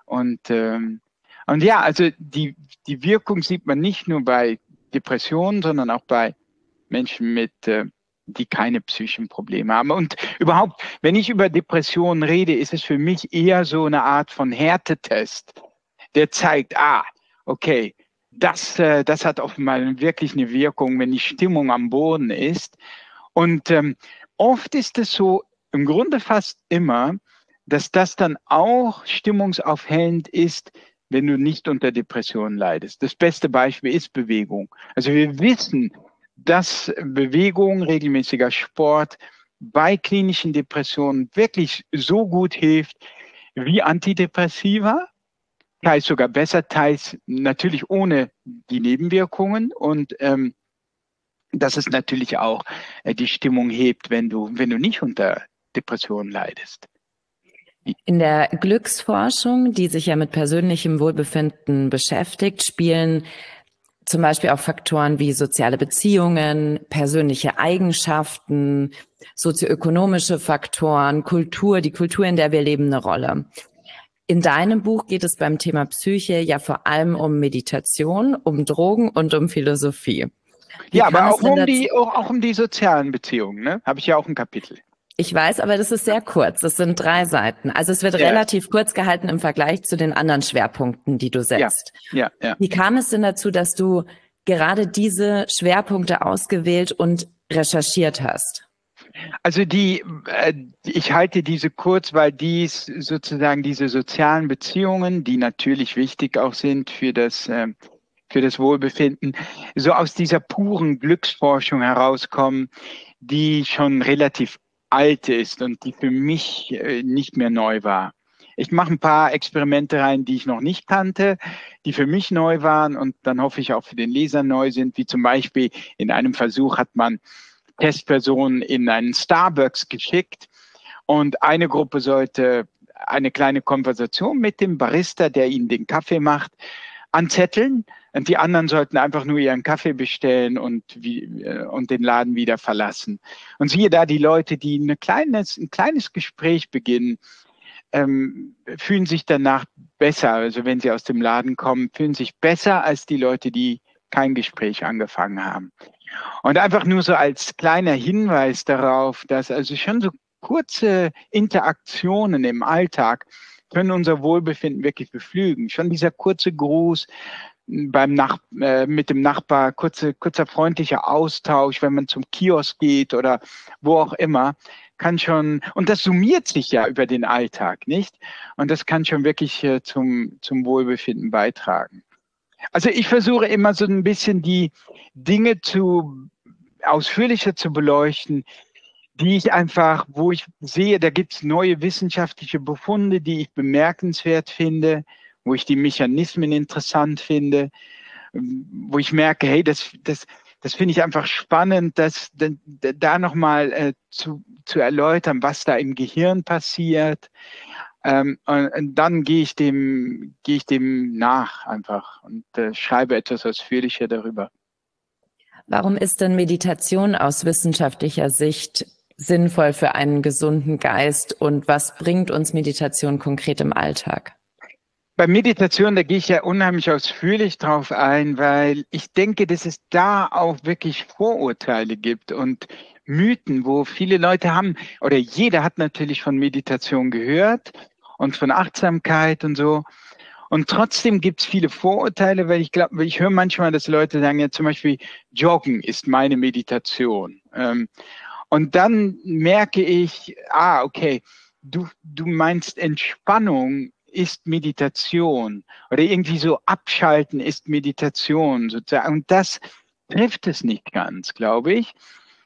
Und ja, also die Wirkung sieht man nicht nur bei Depressionen, sondern auch bei Menschen die keine psychischen Probleme haben. Und überhaupt, wenn ich über Depressionen rede, ist es für mich eher so eine Art von Härtetest, der zeigt, okay, das hat offenbar wirklich eine Wirkung, wenn die Stimmung am Boden ist. Und oft ist es so, im Grunde fast immer, dass das dann auch stimmungsaufhellend ist, wenn du nicht unter Depressionen leidest. Das beste Beispiel ist Bewegung. Also wir wissen, dass Bewegung, regelmäßiger Sport bei klinischen Depressionen wirklich so gut hilft wie Antidepressiva, teils sogar besser, teils natürlich ohne die Nebenwirkungen und dass es natürlich auch die Stimmung hebt, wenn du nicht unter Depressionen leidest. In der Glücksforschung, die sich ja mit persönlichem Wohlbefinden beschäftigt, spielen zum Beispiel auch Faktoren wie soziale Beziehungen, persönliche Eigenschaften, sozioökonomische Faktoren, Kultur, die Kultur, in der wir leben, eine Rolle. In deinem Buch geht es beim Thema Psyche ja vor allem um Meditation, um Drogen und um Philosophie. Ja, aber auch um die sozialen Beziehungen, ne? Habe ich ja auch ein Kapitel. Ich weiß, aber das ist sehr kurz. Das sind 3 Seiten. Also es wird relativ kurz gehalten im Vergleich zu den anderen Schwerpunkten, die du setzt. Ja. Wie kam es denn dazu, dass du gerade diese Schwerpunkte ausgewählt und recherchiert hast? Also ich halte diese kurz, weil dies sozusagen diese sozialen Beziehungen, die natürlich wichtig auch sind für das Wohlbefinden, so aus dieser puren Glücksforschung herauskommen, die schon relativ alt ist und die für mich nicht mehr neu war. Ich mache ein paar Experimente rein, die ich noch nicht kannte, die für mich neu waren und dann hoffe ich auch für den Leser neu sind, wie zum Beispiel in einem Versuch hat man Testpersonen in einen Starbucks geschickt und eine Gruppe sollte eine kleine Konversation mit dem Barista, der ihnen den Kaffee macht, anzetteln. Und die anderen sollten einfach nur ihren Kaffee bestellen und den Laden wieder verlassen. Und siehe da, die Leute, die ein kleines Gespräch beginnen, fühlen sich danach besser. Also wenn sie aus dem Laden kommen, fühlen sich besser als die Leute, die kein Gespräch angefangen haben. Und einfach nur so als kleiner Hinweis darauf, dass also schon so kurze Interaktionen im Alltag können unser Wohlbefinden wirklich beflügeln. Schon dieser kurze Gruß mit dem Nachbar, kurzer freundlicher Austausch, wenn man zum Kiosk geht oder wo auch immer, kann schon, und das summiert sich ja über den Alltag, nicht? Und das kann schon wirklich zum Wohlbefinden beitragen. Also ich versuche immer so ein bisschen die Dinge ausführlicher zu beleuchten, wo ich sehe, da gibt es neue wissenschaftliche Befunde, die ich bemerkenswert finde, wo ich die Mechanismen interessant finde, wo ich merke, hey, das finde ich einfach spannend, da nochmal zu erläutern, was da im Gehirn passiert. Und dann gehe ich dem nach einfach und schreibe etwas ausführlicher darüber. Warum ist denn Meditation aus wissenschaftlicher Sicht sinnvoll für einen gesunden Geist und was bringt uns Meditation konkret im Alltag? Bei Meditation, da gehe ich ja unheimlich ausführlich drauf ein, weil ich denke, dass es da auch wirklich Vorurteile gibt und Mythen, wo viele Leute haben, oder jeder hat natürlich von Meditation gehört und von Achtsamkeit und so. Und trotzdem gibt es viele Vorurteile, weil ich höre manchmal, dass Leute sagen, ja zum Beispiel, Joggen ist meine Meditation. Und dann merke ich, okay, du meinst Entspannung ist Meditation oder irgendwie so Abschalten ist Meditation sozusagen. Und das trifft es nicht ganz, glaube ich,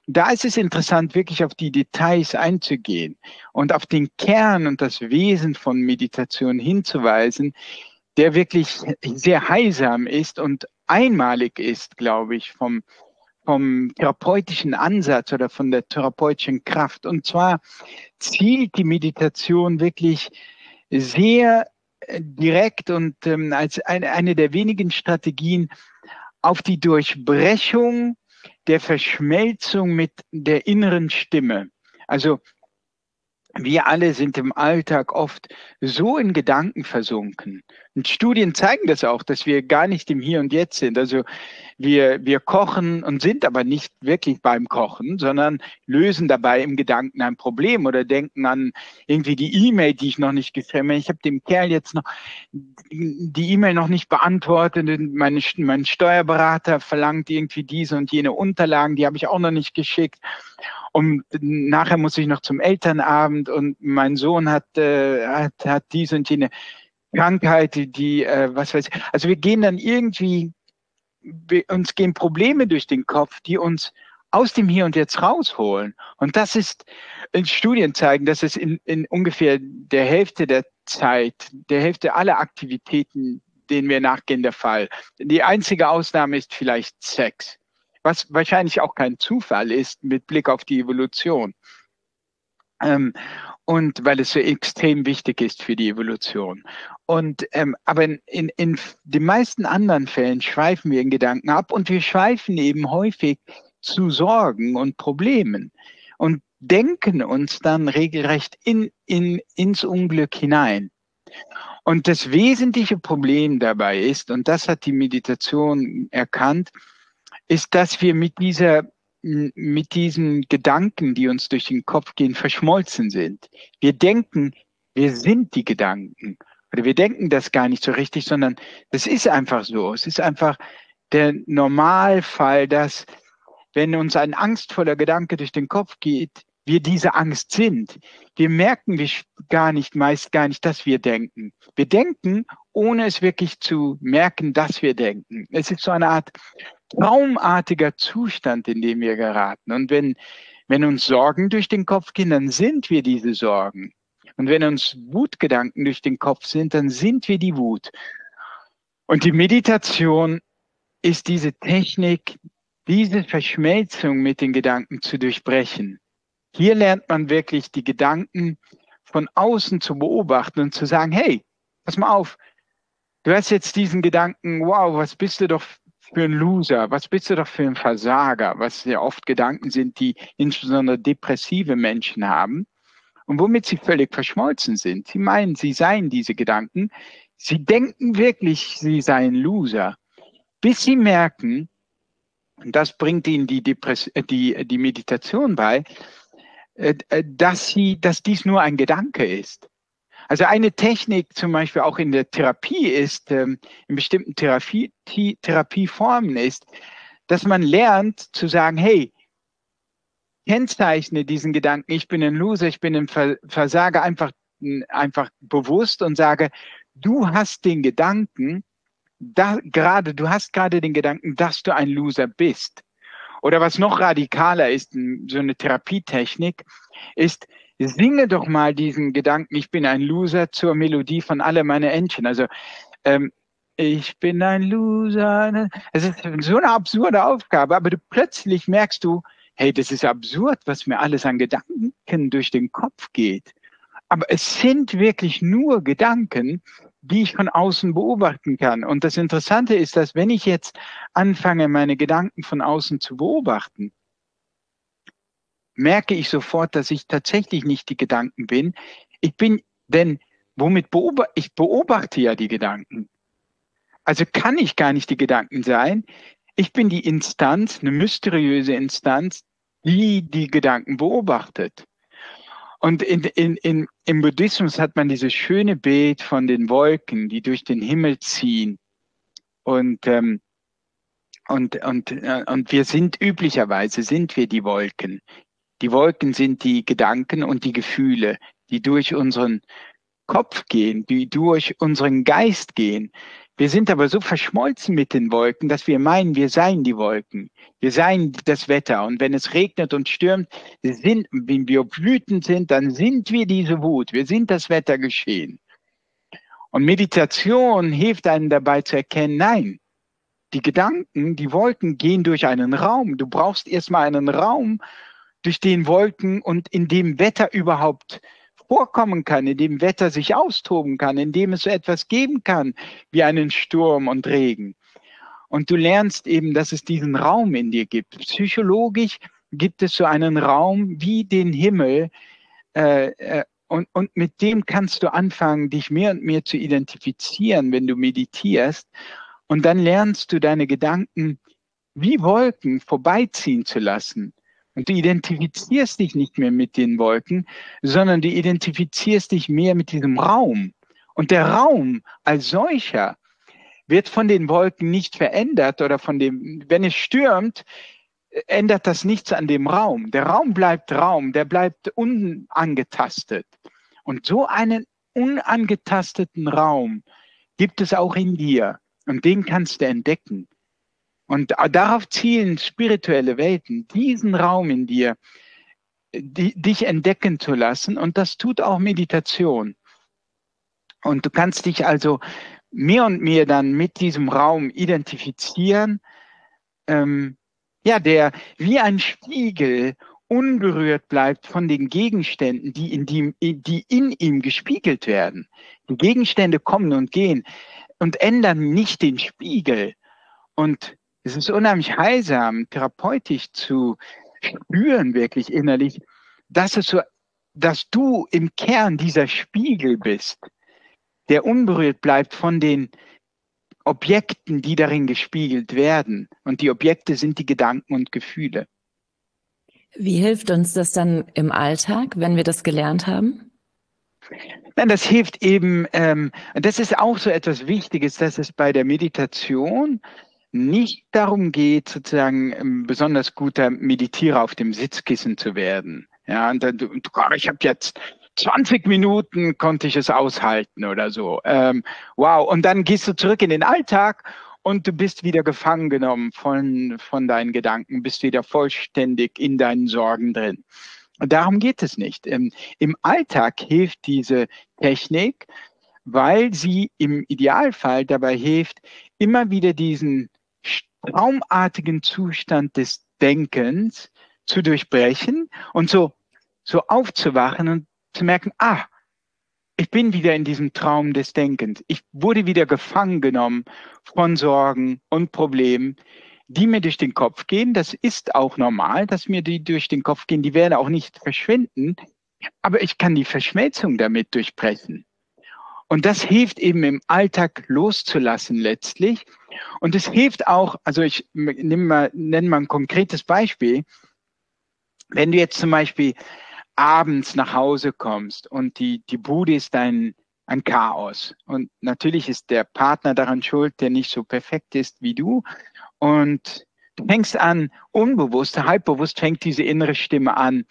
da ist es interessant, wirklich auf die Details einzugehen und auf den Kern und das Wesen von Meditation hinzuweisen, der wirklich sehr heilsam ist und einmalig ist, glaube ich, vom therapeutischen Ansatz oder von der therapeutischen Kraft. Und zwar zielt die Meditation wirklich sehr direkt und als eine der wenigen Strategien auf die Durchbrechung der Verschmelzung mit der inneren Stimme. Also wir alle sind im Alltag oft so in Gedanken versunken. Und Studien zeigen das auch, dass wir gar nicht im Hier und Jetzt sind. Also wir kochen und sind aber nicht wirklich beim Kochen, sondern lösen dabei im Gedanken ein Problem oder denken an irgendwie die E-Mail, die ich noch nicht geschrieben habe. Ich habe dem Kerl jetzt noch die E-Mail noch nicht beantwortet. Mein Steuerberater verlangt irgendwie diese und jene Unterlagen, die habe ich auch noch nicht geschickt. Und nachher muss ich noch zum Elternabend und mein Sohn hat diese und jene Krankheit, was weiß ich. Also wir gehen dann irgendwie, uns gehen Probleme durch den Kopf, die uns aus dem Hier und Jetzt rausholen. Und das ist, Studien zeigen, dass es in ungefähr der Hälfte der Zeit, der Hälfte aller Aktivitäten, denen wir nachgehen, der Fall. Die einzige Ausnahme ist vielleicht Sex, was wahrscheinlich auch kein Zufall ist mit Blick auf die Evolution. Und weil es so extrem wichtig ist für die Evolution. Aber in den meisten anderen Fällen schweifen wir in Gedanken ab und wir schweifen eben häufig zu Sorgen und Problemen und denken uns dann regelrecht ins Unglück hinein. Und das wesentliche Problem dabei ist, und das hat die Meditation erkannt, ist, dass wir mit diesen Gedanken, die uns durch den Kopf gehen, verschmolzen sind. Wir denken, wir sind die Gedanken. Oder wir denken das gar nicht so richtig, sondern das ist einfach so. Es ist einfach der Normalfall, dass wenn uns ein angstvoller Gedanke durch den Kopf geht, wir diese Angst sind. Wir merken meist gar nicht, dass wir denken. Wir denken, ohne es wirklich zu merken, dass wir denken. Es ist so eine Art traumartiger Zustand, in dem wir geraten. Und wenn uns Sorgen durch den Kopf gehen, dann sind wir diese Sorgen. Und wenn uns Wutgedanken durch den Kopf sind, dann sind wir die Wut. Und die Meditation ist diese Technik, diese Verschmelzung mit den Gedanken zu durchbrechen. Hier lernt man wirklich, die Gedanken von außen zu beobachten und zu sagen, hey, pass mal auf, du hast jetzt diesen Gedanken, wow, was bist du doch für ein Loser, was bist du doch für ein Versager, was ja oft Gedanken sind, die insbesondere depressive Menschen haben und womit sie völlig verschmolzen sind. Sie meinen, sie seien diese Gedanken, sie denken wirklich, sie seien Loser, bis sie merken, und das bringt ihnen die Meditation bei, dass dies nur ein Gedanke ist. Also eine Technik zum Beispiel auch in der Therapie ist, in bestimmten Therapieformen ist, dass man lernt zu sagen, hey, kennzeichne diesen Gedanken, ich bin ein Loser, ich bin ein Versager, einfach bewusst und sage, du hast den Gedanken, du hast gerade den Gedanken, dass du ein Loser bist. Oder was noch radikaler ist, so eine Therapietechnik, ist, singe doch mal diesen Gedanken, ich bin ein Loser, zur Melodie von Alle meine Entchen. Also, ich bin ein Loser. Es ist so eine absurde Aufgabe, aber plötzlich merkst du, hey, das ist absurd, was mir alles an Gedanken durch den Kopf geht. Aber es sind wirklich nur Gedanken, die ich von außen beobachten kann. Und das Interessante ist, dass wenn ich jetzt anfange, meine Gedanken von außen zu beobachten, merke ich sofort, dass ich tatsächlich nicht die Gedanken bin. Denn ich beobachte ja die Gedanken. Also kann ich gar nicht die Gedanken sein. Ich bin die Instanz, eine mysteriöse Instanz, die die Gedanken beobachtet. Und im Buddhismus hat man dieses schöne Bild von den Wolken, die durch den Himmel ziehen. Und wir üblicherweise sind wir die Wolken. Die Wolken sind die Gedanken und die Gefühle, die durch unseren Kopf gehen, die durch unseren Geist gehen. Wir sind aber so verschmolzen mit den Wolken, dass wir meinen, wir seien die Wolken. Wir seien das Wetter. Und wenn es regnet und stürmt, wenn wir wütend sind, dann sind wir diese Wut. Wir sind das Wettergeschehen. Und Meditation hilft einem dabei zu erkennen, nein, die Gedanken, die Wolken gehen durch einen Raum. Du brauchst erstmal einen Raum, durch den Wolken und in dem Wetter überhaupt vorkommen kann, in dem Wetter sich austoben kann, in dem es so etwas geben kann wie einen Sturm und Regen. Und du lernst eben, dass es diesen Raum in dir gibt. Psychologisch gibt es so einen Raum wie den Himmel, und mit dem kannst du anfangen, dich mehr und mehr zu identifizieren, wenn du meditierst. Und dann lernst du deine Gedanken wie Wolken vorbeiziehen zu lassen. Und du identifizierst dich nicht mehr mit den Wolken, sondern du identifizierst dich mehr mit diesem Raum. Und der Raum als solcher wird von den Wolken nicht verändert oder wenn es stürmt, ändert das nichts an dem Raum. Der Raum, der bleibt unangetastet. Und so einen unangetasteten Raum gibt es auch in dir. Und den kannst du entdecken. Und darauf zielen spirituelle Welten, diesen Raum in dir, dich entdecken zu lassen. Und das tut auch Meditation. Und du kannst dich also mehr und mehr dann mit diesem Raum identifizieren, der wie ein Spiegel unberührt bleibt von den Gegenständen, die in ihm gespiegelt werden. Die Gegenstände kommen und gehen und ändern nicht den Spiegel. Und es ist unheimlich heilsam, therapeutisch zu spüren, wirklich innerlich, dass du im Kern dieser Spiegel bist, der unberührt bleibt von den Objekten, die darin gespiegelt werden. Und die Objekte sind die Gedanken und Gefühle. Wie hilft uns das dann im Alltag, wenn wir das gelernt haben? Nein, das hilft eben, das ist auch so etwas Wichtiges, dass es bei der Meditation nicht darum geht, sozusagen ein besonders guter Meditierer auf dem Sitzkissen zu werden. Ja, und ich habe jetzt 20 Minuten konnte ich es aushalten oder so. Wow, und dann gehst du zurück in den Alltag und du bist wieder gefangen genommen von deinen Gedanken, bist wieder vollständig in deinen Sorgen drin. Und darum geht es nicht. Im Alltag hilft diese Technik, weil sie im Idealfall dabei hilft, immer wieder diesen traumartigen Zustand des Denkens zu durchbrechen und so aufzuwachen und zu merken, ich bin wieder in diesem Traum des Denkens. Ich wurde wieder gefangen genommen von Sorgen und Problemen, die mir durch den Kopf gehen. Das ist auch normal, dass mir die durch den Kopf gehen. Die werden auch nicht verschwinden, aber ich kann die Verschmelzung damit durchbrechen. Und das hilft eben im Alltag loszulassen letztlich. Und es hilft auch, also ich nenne mal ein konkretes Beispiel. Wenn du jetzt zum Beispiel abends nach Hause kommst und die Bude ist ein Chaos. Und natürlich ist der Partner daran schuld, der nicht so perfekt ist wie du. Und du fängst an, unbewusst, halbbewusst fängt diese innere Stimme an,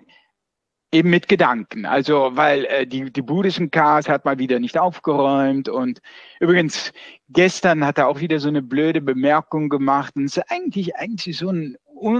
eben mit Gedanken. Also, weil die Bude ist ein Chaos, hat mal wieder nicht aufgeräumt. Und übrigens, gestern hat er auch wieder so eine blöde Bemerkung gemacht. Und es ist eigentlich so ein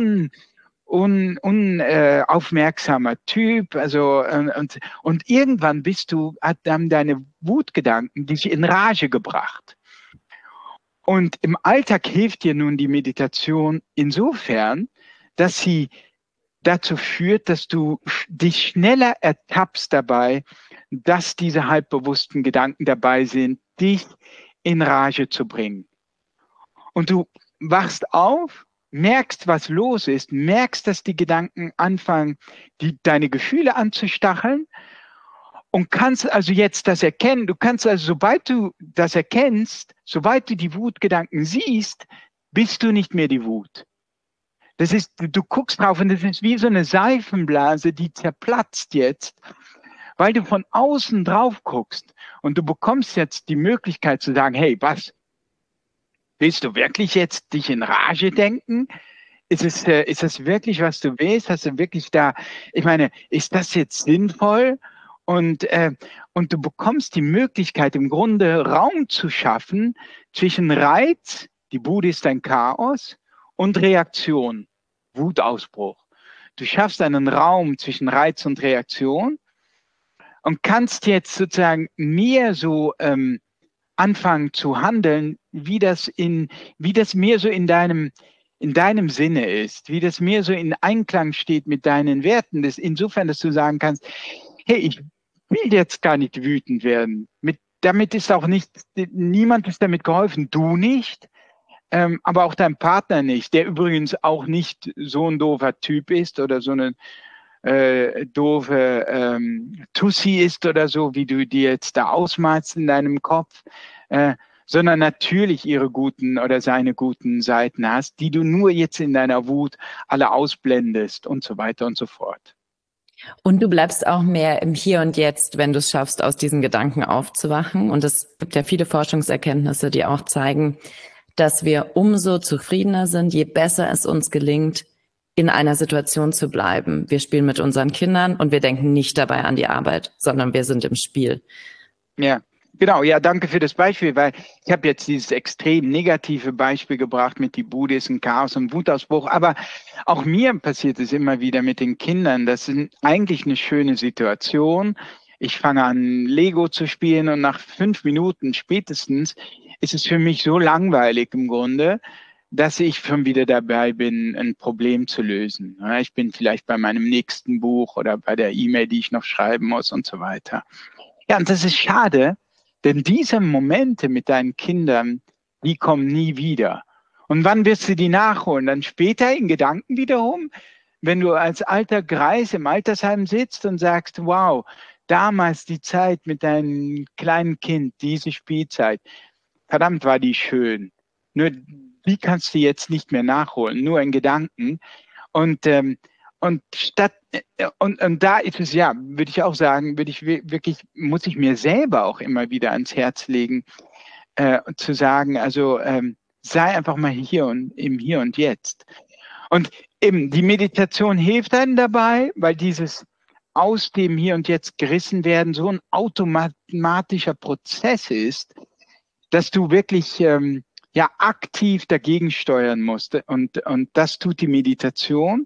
aufmerksamer Typ, also und irgendwann haben deine Wutgedanken dich in Rage gebracht. Und im Alltag hilft dir nun die Meditation insofern, dass sie dazu führt, dass du dich schneller ertappst dabei, dass diese halbbewussten Gedanken dabei sind, dich in Rage zu bringen. Und du wachst auf, merkst, was los ist, merkst, dass die Gedanken anfangen, deine Gefühle anzustacheln und kannst also jetzt das erkennen. Du kannst also, sobald du das erkennst, sobald du die Wutgedanken siehst, bist du nicht mehr die Wut. Du guckst drauf und das ist wie so eine Seifenblase, die zerplatzt jetzt, weil du von außen drauf guckst und du bekommst jetzt die Möglichkeit zu sagen, hey, was? Willst du wirklich jetzt dich in Rage denken? Ist das wirklich, was du willst? Hast du wirklich ich meine, ist das jetzt sinnvoll? Und Und du bekommst die Möglichkeit, im Grunde Raum zu schaffen zwischen Reiz, die Bude ist ein Chaos, und Reaktion, Wutausbruch. Du schaffst einen Raum zwischen Reiz und Reaktion und kannst jetzt sozusagen mehr so anfangen zu handeln, wie das mehr so in deinem Sinne ist, wie das mehr so in Einklang steht mit deinen Werten. Insofern, dass du sagen kannst, hey, ich will jetzt gar nicht wütend werden. Damit ist auch nicht, niemand ist damit geholfen, du nicht, aber auch dein Partner nicht, der übrigens auch nicht so ein doofer Typ ist oder so eine doofe Tussi ist oder so, wie du dir jetzt da ausmalst in deinem Kopf, sondern natürlich ihre guten oder seine guten Seiten hast, die du nur jetzt in deiner Wut alle ausblendest und so weiter und so fort. Und du bleibst auch mehr im Hier und Jetzt, wenn du es schaffst, aus diesen Gedanken aufzuwachen. Und es gibt ja viele Forschungserkenntnisse, die auch zeigen, dass wir umso zufriedener sind, je besser es uns gelingt, in einer Situation zu bleiben. Wir spielen mit unseren Kindern und wir denken nicht dabei an die Arbeit, sondern wir sind im Spiel. Ja, genau. Ja, danke für das Beispiel, weil ich habe jetzt dieses extrem negative Beispiel gebracht mit die Bude ist ein Chaos und Wutausbruch. Aber auch mir passiert es immer wieder mit den Kindern. Das ist eigentlich eine schöne Situation. Ich fange an, Lego zu spielen und nach 5 Minuten spätestens ist es für mich so langweilig im Grunde, dass ich schon wieder dabei bin, ein Problem zu lösen. Ja, ich bin vielleicht bei meinem nächsten Buch oder bei der E-Mail, die ich noch schreiben muss und so weiter. Ja, und das ist schade, denn diese Momente mit deinen Kindern, die kommen nie wieder. Und wann wirst du die nachholen? Dann später in Gedanken wiederum, wenn du als alter Greis im Altersheim sitzt und sagst, wow, damals die Zeit mit deinem kleinen Kind, diese Spielzeit, verdammt war die schön. Nur die kannst du jetzt nicht mehr nachholen, nur in Gedanken. Und und da ist es ja, würde ich auch sagen, muss ich mir selber auch immer wieder ans Herz legen, zu sagen, also sei einfach mal hier und im Hier und Jetzt. Und eben die Meditation hilft einem dabei, weil dieses aus dem Hier und Jetzt gerissen werden so ein automatischer Prozess ist, dass du wirklich ja aktiv dagegen steuern musst. Und das tut die Meditation.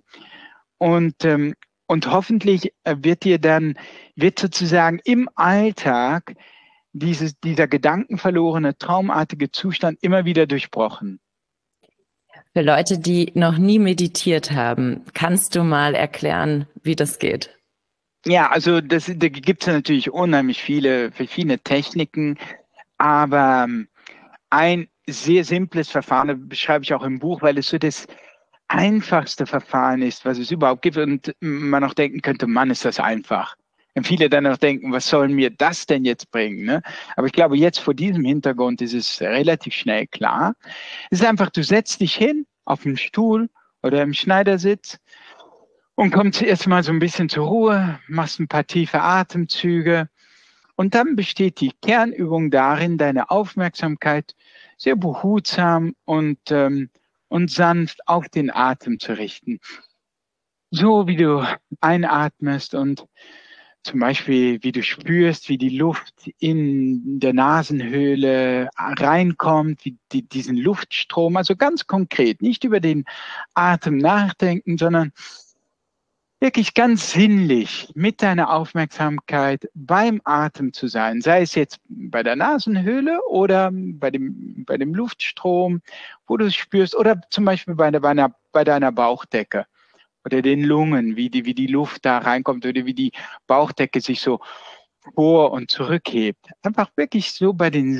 Und hoffentlich wird sozusagen im Alltag dieser gedankenverlorene, traumartige Zustand immer wieder durchbrochen. Für Leute, die noch nie meditiert haben, kannst du mal erklären, wie das geht? Ja, also da gibt es natürlich unheimlich viele verschiedene Techniken, aber ein sehr simples Verfahren, das beschreibe ich auch im Buch, weil es so das einfachste Verfahren ist, was es überhaupt gibt und man auch denken könnte, Mann, ist das einfach. Und viele dann auch denken, was soll mir das denn jetzt bringen? Ne? Aber ich glaube, jetzt vor diesem Hintergrund ist es relativ schnell klar. Es ist einfach, du setzt dich hin auf dem Stuhl oder im Schneidersitz und kommst erstmal so ein bisschen zur Ruhe, machst ein paar tiefe Atemzüge und dann besteht die Kernübung darin, deine Aufmerksamkeit sehr behutsam und sanft auf den Atem zu richten. So wie du einatmest und zum Beispiel, wie du spürst, wie die Luft in der Nasenhöhle reinkommt, wie diesen Luftstrom, also ganz konkret, nicht über den Atem nachdenken, sondern wirklich ganz sinnlich mit deiner Aufmerksamkeit beim Atem zu sein, sei es jetzt bei der Nasenhöhle oder bei dem Luftstrom, wo du es spürst, oder zum Beispiel bei deiner Bauchdecke oder den Lungen, wie die Luft da reinkommt oder wie die Bauchdecke sich so vor- und zurückhebt. Einfach wirklich so bei den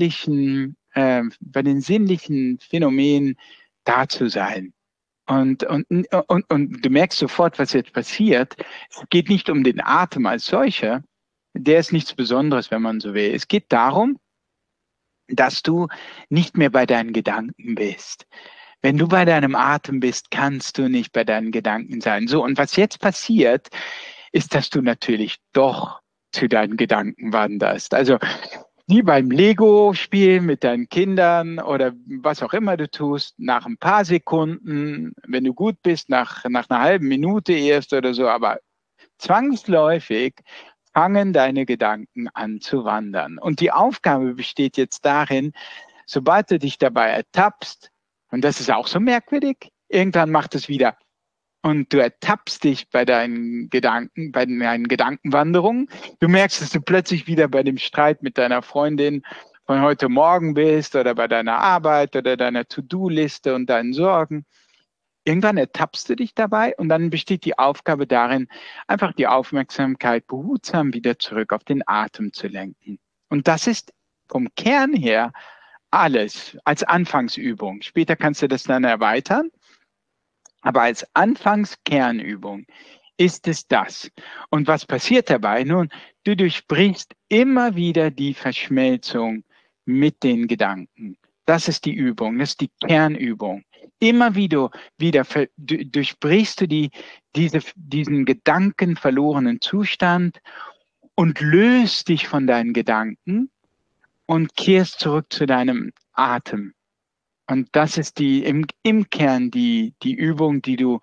sinnlichen Phänomenen da zu sein. Und du merkst sofort, was jetzt passiert. Es geht nicht um den Atem als solcher. Der ist nichts Besonderes, wenn man so will. Es geht darum, dass du nicht mehr bei deinen Gedanken bist. Wenn du bei deinem Atem bist, kannst du nicht bei deinen Gedanken sein. So, und was jetzt passiert, ist, dass du natürlich doch zu deinen Gedanken wanderst. Also wie beim Lego-Spielen mit deinen Kindern oder was auch immer du tust, nach ein paar Sekunden, wenn du gut bist, nach einer halben Minute erst oder so, aber zwangsläufig fangen deine Gedanken an zu wandern. Und die Aufgabe besteht jetzt darin, sobald du dich dabei ertappst, und das ist auch so merkwürdig, irgendwann macht es wieder, und du ertappst dich bei deinen Gedanken, bei deinen Gedankenwanderungen. Du merkst, dass du plötzlich wieder bei dem Streit mit deiner Freundin von heute Morgen bist oder bei deiner Arbeit oder deiner To-Do-Liste und deinen Sorgen. Irgendwann ertappst du dich dabei und dann besteht die Aufgabe darin, einfach die Aufmerksamkeit behutsam wieder zurück auf den Atem zu lenken. Und das ist vom Kern her alles als Anfangsübung. Später kannst du das dann erweitern. Aber als Anfangskernübung ist es das. Und was passiert dabei? Nun, du durchbrichst immer wieder die Verschmelzung mit den Gedanken. Das ist die Übung, das ist die Kernübung. Immer wieder durchbrichst du diesen gedankenverlorenen Zustand und löst dich von deinen Gedanken und kehrst zurück zu deinem Atem. Und das ist im Kern die Übung,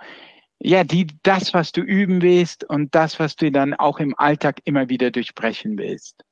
das, was du üben willst und das, was du dann auch im Alltag immer wieder durchbrechen willst.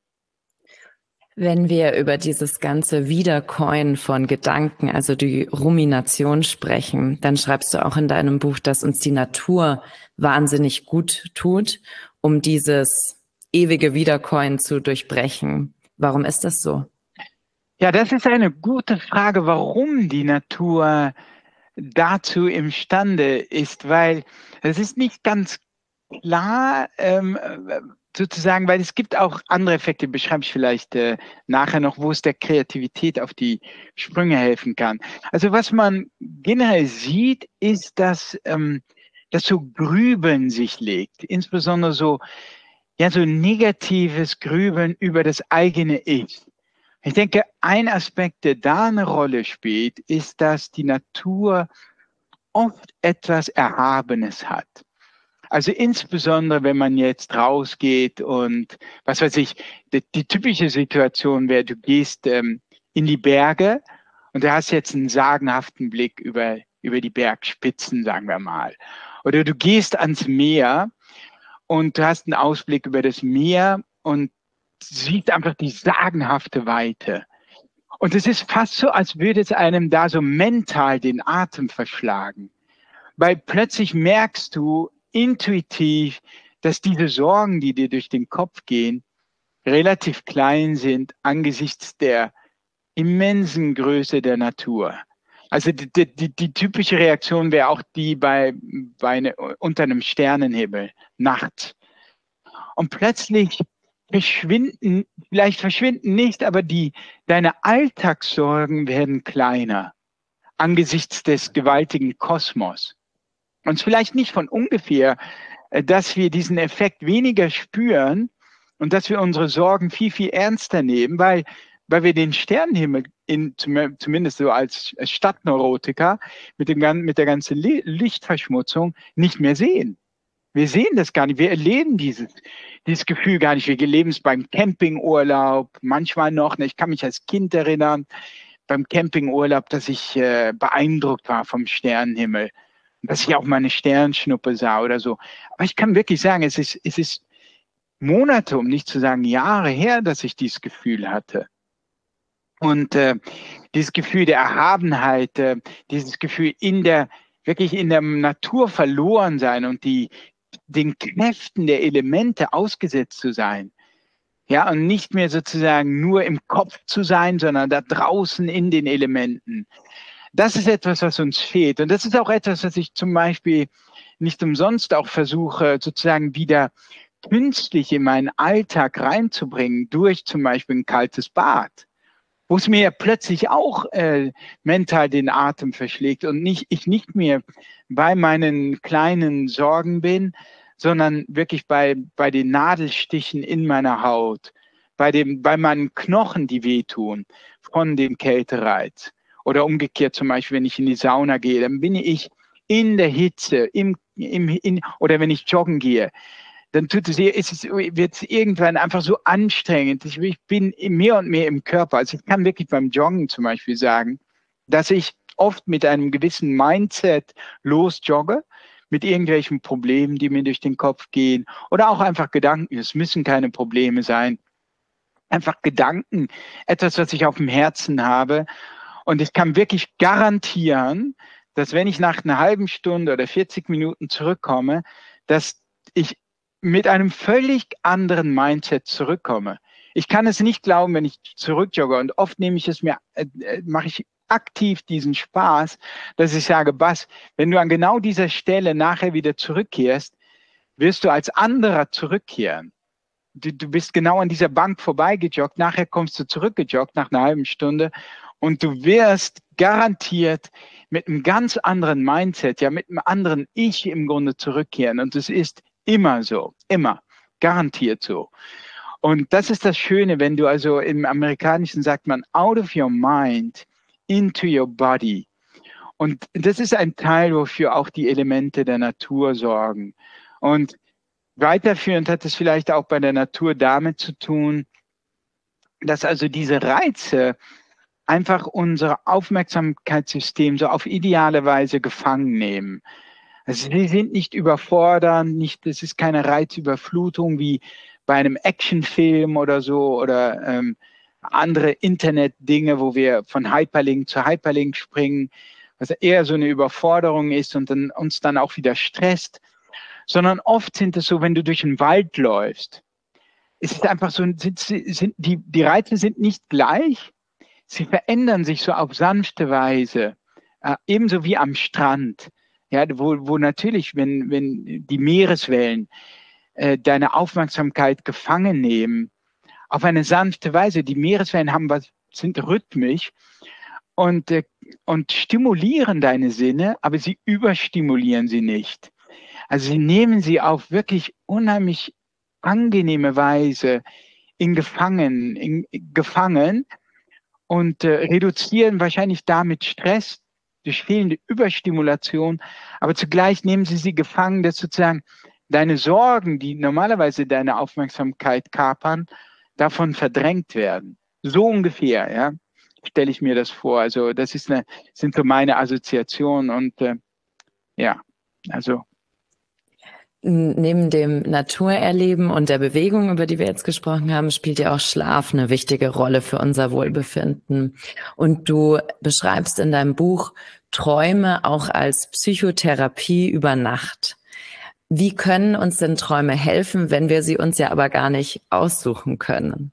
Wenn wir über dieses ganze Wiederkäuen von Gedanken, also die Rumination sprechen, dann schreibst du auch in deinem Buch, dass uns die Natur wahnsinnig gut tut, um dieses ewige Wiederkäuen zu durchbrechen. Warum ist das so? Ja, das ist eine gute Frage, warum die Natur dazu imstande ist, weil es ist nicht ganz klar, sozusagen, weil es gibt auch andere Effekte, beschreibe ich vielleicht nachher noch, wo es der Kreativität auf die Sprünge helfen kann. Also was man generell sieht, ist, dass so Grübeln sich legt, insbesondere so negatives Grübeln über das eigene Ich. Ich denke, ein Aspekt, der da eine Rolle spielt, ist, dass die Natur oft etwas Erhabenes hat. Also insbesondere, wenn man jetzt rausgeht und, was weiß ich, die typische Situation wäre, du gehst in die Berge und du hast jetzt einen sagenhaften Blick über die Bergspitzen, sagen wir mal. Oder du gehst ans Meer und du hast einen Ausblick über das Meer und sieht einfach die sagenhafte Weite. Und es ist fast so, als würde es einem da so mental den Atem verschlagen. Weil plötzlich merkst du intuitiv, dass diese Sorgen, die dir durch den Kopf gehen, relativ klein sind angesichts der immensen Größe der Natur. Also die typische Reaktion wäre auch die unter einem Sternenhimmel, nachts. Und plötzlich vielleicht verschwinden nicht, aber deine Alltagssorgen werden kleiner angesichts des gewaltigen Kosmos. Und es ist vielleicht nicht von ungefähr, dass wir diesen Effekt weniger spüren und dass wir unsere Sorgen viel, viel ernster nehmen, weil wir den Sternenhimmel zumindest so als Stadtneurotiker mit der ganzen Lichtverschmutzung nicht mehr sehen. Wir sehen das gar nicht, wir erleben dieses Gefühl gar nicht. Wir erleben es beim Campingurlaub, manchmal noch. Ich kann mich als Kind erinnern, beim Campingurlaub, dass ich beeindruckt war vom Sternenhimmel. Dass ich auch mal eine Sternschnuppe sah oder so. Aber ich kann wirklich sagen, es ist Monate, um nicht zu sagen Jahre her, dass ich dieses Gefühl hatte. Und dieses Gefühl der Erhabenheit, dieses Gefühl wirklich in der Natur verloren sein und den Kräften der Elemente ausgesetzt zu sein. Ja, und nicht mehr sozusagen nur im Kopf zu sein, sondern da draußen in den Elementen. Das ist etwas, was uns fehlt. Und das ist auch etwas, was ich zum Beispiel nicht umsonst auch versuche, sozusagen wieder künstlich in meinen Alltag reinzubringen, durch zum Beispiel ein kaltes Bad, wo es mir plötzlich auch mental den Atem verschlägt und ich nicht mehr bei meinen kleinen Sorgen bin, sondern wirklich bei den Nadelstichen in meiner Haut, bei meinen Knochen, die wehtun von dem Kältereiz. Oder umgekehrt zum Beispiel, wenn ich in die Sauna gehe, dann bin ich in der Hitze, oder wenn ich joggen gehe, dann wird es irgendwann einfach so anstrengend. Ich bin mehr und mehr im Körper. Also ich kann wirklich beim Joggen zum Beispiel sagen, dass ich oft mit einem gewissen Mindset losjogge, mit irgendwelchen Problemen, die mir durch den Kopf gehen oder auch einfach Gedanken. Es müssen keine Probleme sein. Einfach Gedanken, etwas, was ich auf dem Herzen habe. Und ich kann wirklich garantieren, dass wenn ich nach einer halben Stunde oder 40 Minuten zurückkomme, dass ich mit einem völlig anderen Mindset zurückkomme. Ich kann es nicht glauben, wenn ich zurückjogge, und oft nehme ich es mir, mache ich aktiv diesen Spaß, dass ich sage, Bas, wenn du an genau dieser Stelle nachher wieder zurückkehrst, wirst du als anderer zurückkehren. Du bist genau an dieser Bank vorbeigejoggt, nachher kommst du zurückgejoggt nach einer halben Stunde und du wirst garantiert mit einem ganz anderen Mindset, ja, mit einem anderen Ich im Grunde zurückkehren. Und es ist immer so, immer, garantiert so. Und das ist das Schöne, wenn du also im Amerikanischen sagt man out of your mind into your body. Und das ist ein Teil, wofür auch die Elemente der Natur sorgen. Und weiterführend hat es vielleicht auch bei der Natur damit zu tun, dass also diese Reize einfach unser Aufmerksamkeitssystem so auf ideale Weise gefangen nehmen. Also sie sind nicht überfordernd, nicht, es ist keine Reizüberflutung wie bei einem Actionfilm oder so oder andere Internetdinge, wo wir von Hyperlink zu Hyperlink springen, was eher so eine Überforderung ist und dann, uns dann auch wieder stresst. Sondern oft sind es so, wenn du durch den Wald läufst, es ist einfach so, die Reize sind nicht gleich, sie verändern sich so auf sanfte Weise, ebenso wie am Strand, ja, wo natürlich, wenn die Meereswellen deine Aufmerksamkeit gefangen nehmen, auf eine sanfte Weise, die Meereswellen sind rhythmisch und stimulieren deine Sinne, aber sie überstimulieren sie nicht. Also sie nehmen sie auf wirklich unheimlich angenehme Weise gefangen und reduzieren wahrscheinlich damit Stress durch fehlende Überstimulation, aber zugleich nehmen sie gefangen, dass sozusagen deine Sorgen, die normalerweise deine Aufmerksamkeit kapern, davon verdrängt werden. So ungefähr, ja, stelle ich mir das vor. Also das sind so meine Assoziationen und ja, also Neben dem Naturerleben und der Bewegung, über die wir jetzt gesprochen haben, spielt ja auch Schlaf eine wichtige Rolle für unser Wohlbefinden. Und du beschreibst in deinem Buch Träume auch als Psychotherapie über Nacht. Wie können uns denn Träume helfen, wenn wir sie uns ja aber gar nicht aussuchen können?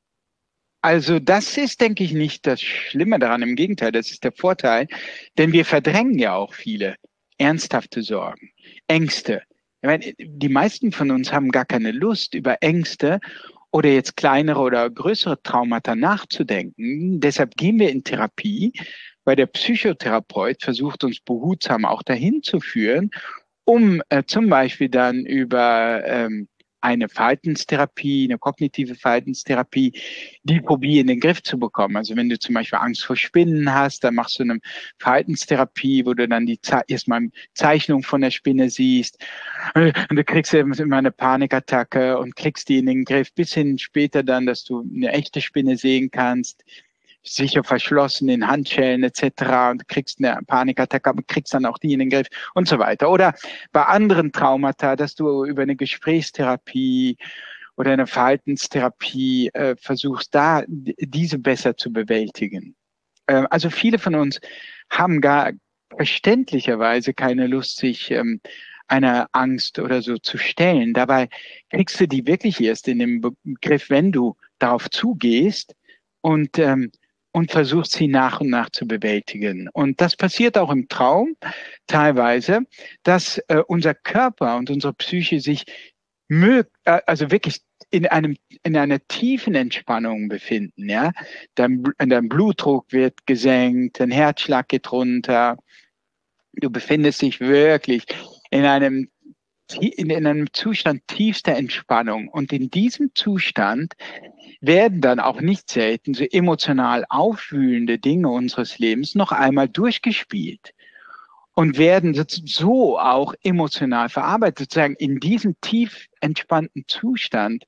Also das ist, denke ich, nicht das Schlimme daran. Im Gegenteil, das ist der Vorteil, denn wir verdrängen ja auch viele ernsthafte Sorgen, Ängste. Ich meine, die meisten von uns haben gar keine Lust, über Ängste oder jetzt kleinere oder größere Traumata nachzudenken. Deshalb gehen wir in Therapie, weil der Psychotherapeut versucht, uns behutsam auch dahin zu führen, um zum Beispiel dann über eine Verhaltenstherapie, eine kognitive Verhaltenstherapie, die Phobie in den Griff zu bekommen. Also wenn du zum Beispiel Angst vor Spinnen hast, dann machst du eine Verhaltenstherapie, wo du dann erstmal eine Zeichnung von der Spinne siehst und du kriegst immer eine Panikattacke und kriegst die in den Griff, bis hin später dann, dass du eine echte Spinne sehen kannst, sicher verschlossen in Handschellen etc. und kriegst eine Panikattacke, aber kriegst dann auch die in den Griff und so weiter. Oder bei anderen Traumata, dass du über eine Gesprächstherapie oder eine Verhaltenstherapie versuchst, da diese besser zu bewältigen. Also viele von uns haben gar verständlicherweise keine Lust, sich einer Angst oder so zu stellen. Dabei kriegst du die wirklich erst in dem Begriff, wenn du darauf zugehst und versucht sie nach und nach zu bewältigen. Und das passiert auch im Traum teilweise, dass unser Körper und unsere Psyche sich also wirklich in einer tiefen Entspannung befinden. Ja? Dein Blutdruck wird gesenkt, dein Herzschlag geht runter. Du befindest dich wirklich in einem Zustand tiefster Entspannung. Und in diesem Zustand werden dann auch nicht selten so emotional aufwühlende Dinge unseres Lebens noch einmal durchgespielt und werden so auch emotional verarbeitet. Sozusagen in diesem tief entspannten Zustand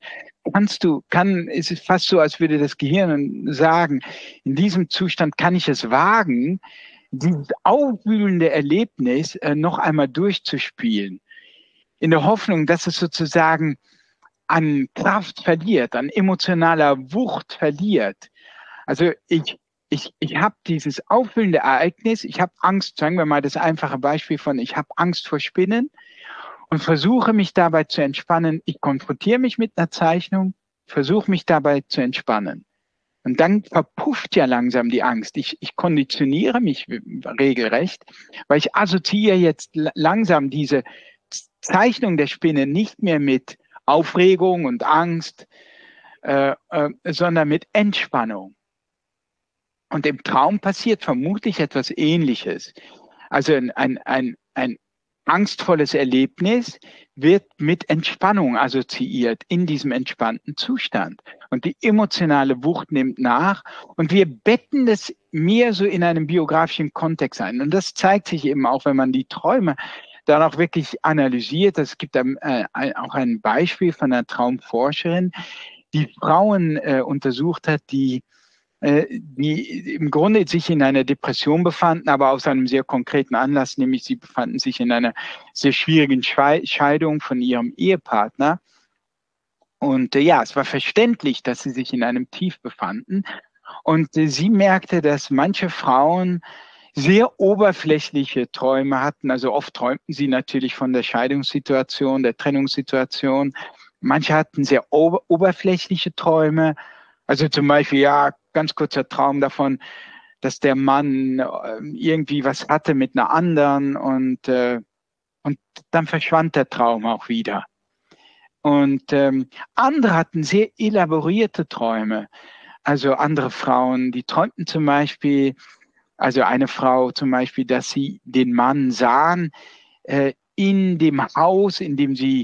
ist es fast so, als würde das Gehirn sagen, in diesem Zustand kann ich es wagen, dieses aufwühlende Erlebnis noch einmal durchzuspielen, in der Hoffnung, dass es sozusagen an Kraft verliert, an emotionaler Wucht verliert. Also ich habe dieses aufwühlende Ereignis, ich habe Angst, sagen wir mal das einfache Beispiel von, ich habe Angst vor Spinnen und versuche mich dabei zu entspannen. Ich konfrontiere mich mit einer Zeichnung, versuche mich dabei zu entspannen. Und dann verpufft ja langsam die Angst. Ich konditioniere mich regelrecht, weil ich assoziiere jetzt langsam diese Zeichnung der Spinne nicht mehr mit Aufregung und Angst, sondern mit Entspannung. Und im Traum passiert vermutlich etwas Ähnliches. Also ein angstvolles Erlebnis wird mit Entspannung assoziiert in diesem entspannten Zustand. Und die emotionale Wucht nimmt nach und wir betten das mehr so in einem biografischen Kontext ein. Und das zeigt sich eben auch, wenn man die Träume dann auch wirklich analysiert. Es gibt auch ein Beispiel von einer Traumforscherin, die Frauen untersucht hat, die im Grunde sich in einer Depression befanden, aber aus einem sehr konkreten Anlass, nämlich sie befanden sich in einer sehr schwierigen Scheidung von ihrem Ehepartner. Und ja, es war verständlich, dass sie sich in einem Tief befanden. Und sie merkte, dass manche Frauen sehr oberflächliche Träume hatten. Also oft träumten sie natürlich von der Scheidungssituation, der Trennungssituation. Manche hatten sehr oberflächliche Träume. Also zum Beispiel, ja, ganz kurzer Traum davon, dass der Mann irgendwie was hatte mit einer anderen und dann verschwand der Traum auch wieder. Und andere hatten sehr elaborierte Träume. Also andere Frauen, die träumten zum Beispiel, also eine Frau zum Beispiel, dass sie den Mann sahen in dem Haus, in dem sie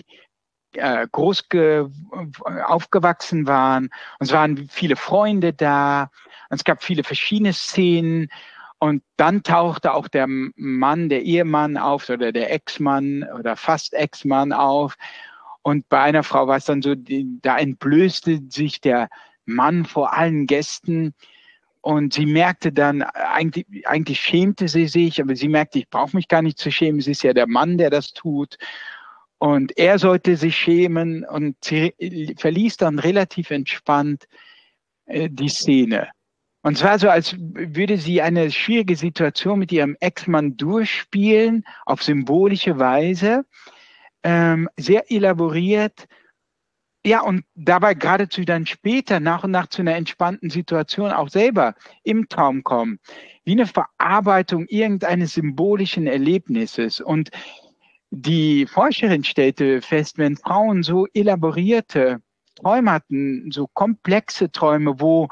aufgewachsen waren. Und es waren viele Freunde da. Und es gab viele verschiedene Szenen. Und dann tauchte auch der Mann, der Ehemann auf oder der Ex-Mann oder fast Ex-Mann auf. Und bei einer Frau war es dann so, da entblößte sich der Mann vor allen Gästen. Und sie merkte dann, eigentlich schämte sie sich, aber sie merkte, ich brauche mich gar nicht zu schämen. Es ist ja der Mann, der das tut. Und er sollte sich schämen und sie verließ dann relativ entspannt die Szene. Und zwar so, als würde sie eine schwierige Situation mit ihrem Ex-Mann durchspielen, auf symbolische Weise, sehr elaboriert. Ja, und dabei geradezu dann später nach und nach zu einer entspannten Situation auch selber im Traum kommen. Wie eine Verarbeitung irgendeines symbolischen Erlebnisses. Und die Forscherin stellte fest, wenn Frauen so elaborierte Träume hatten, so komplexe Träume, wo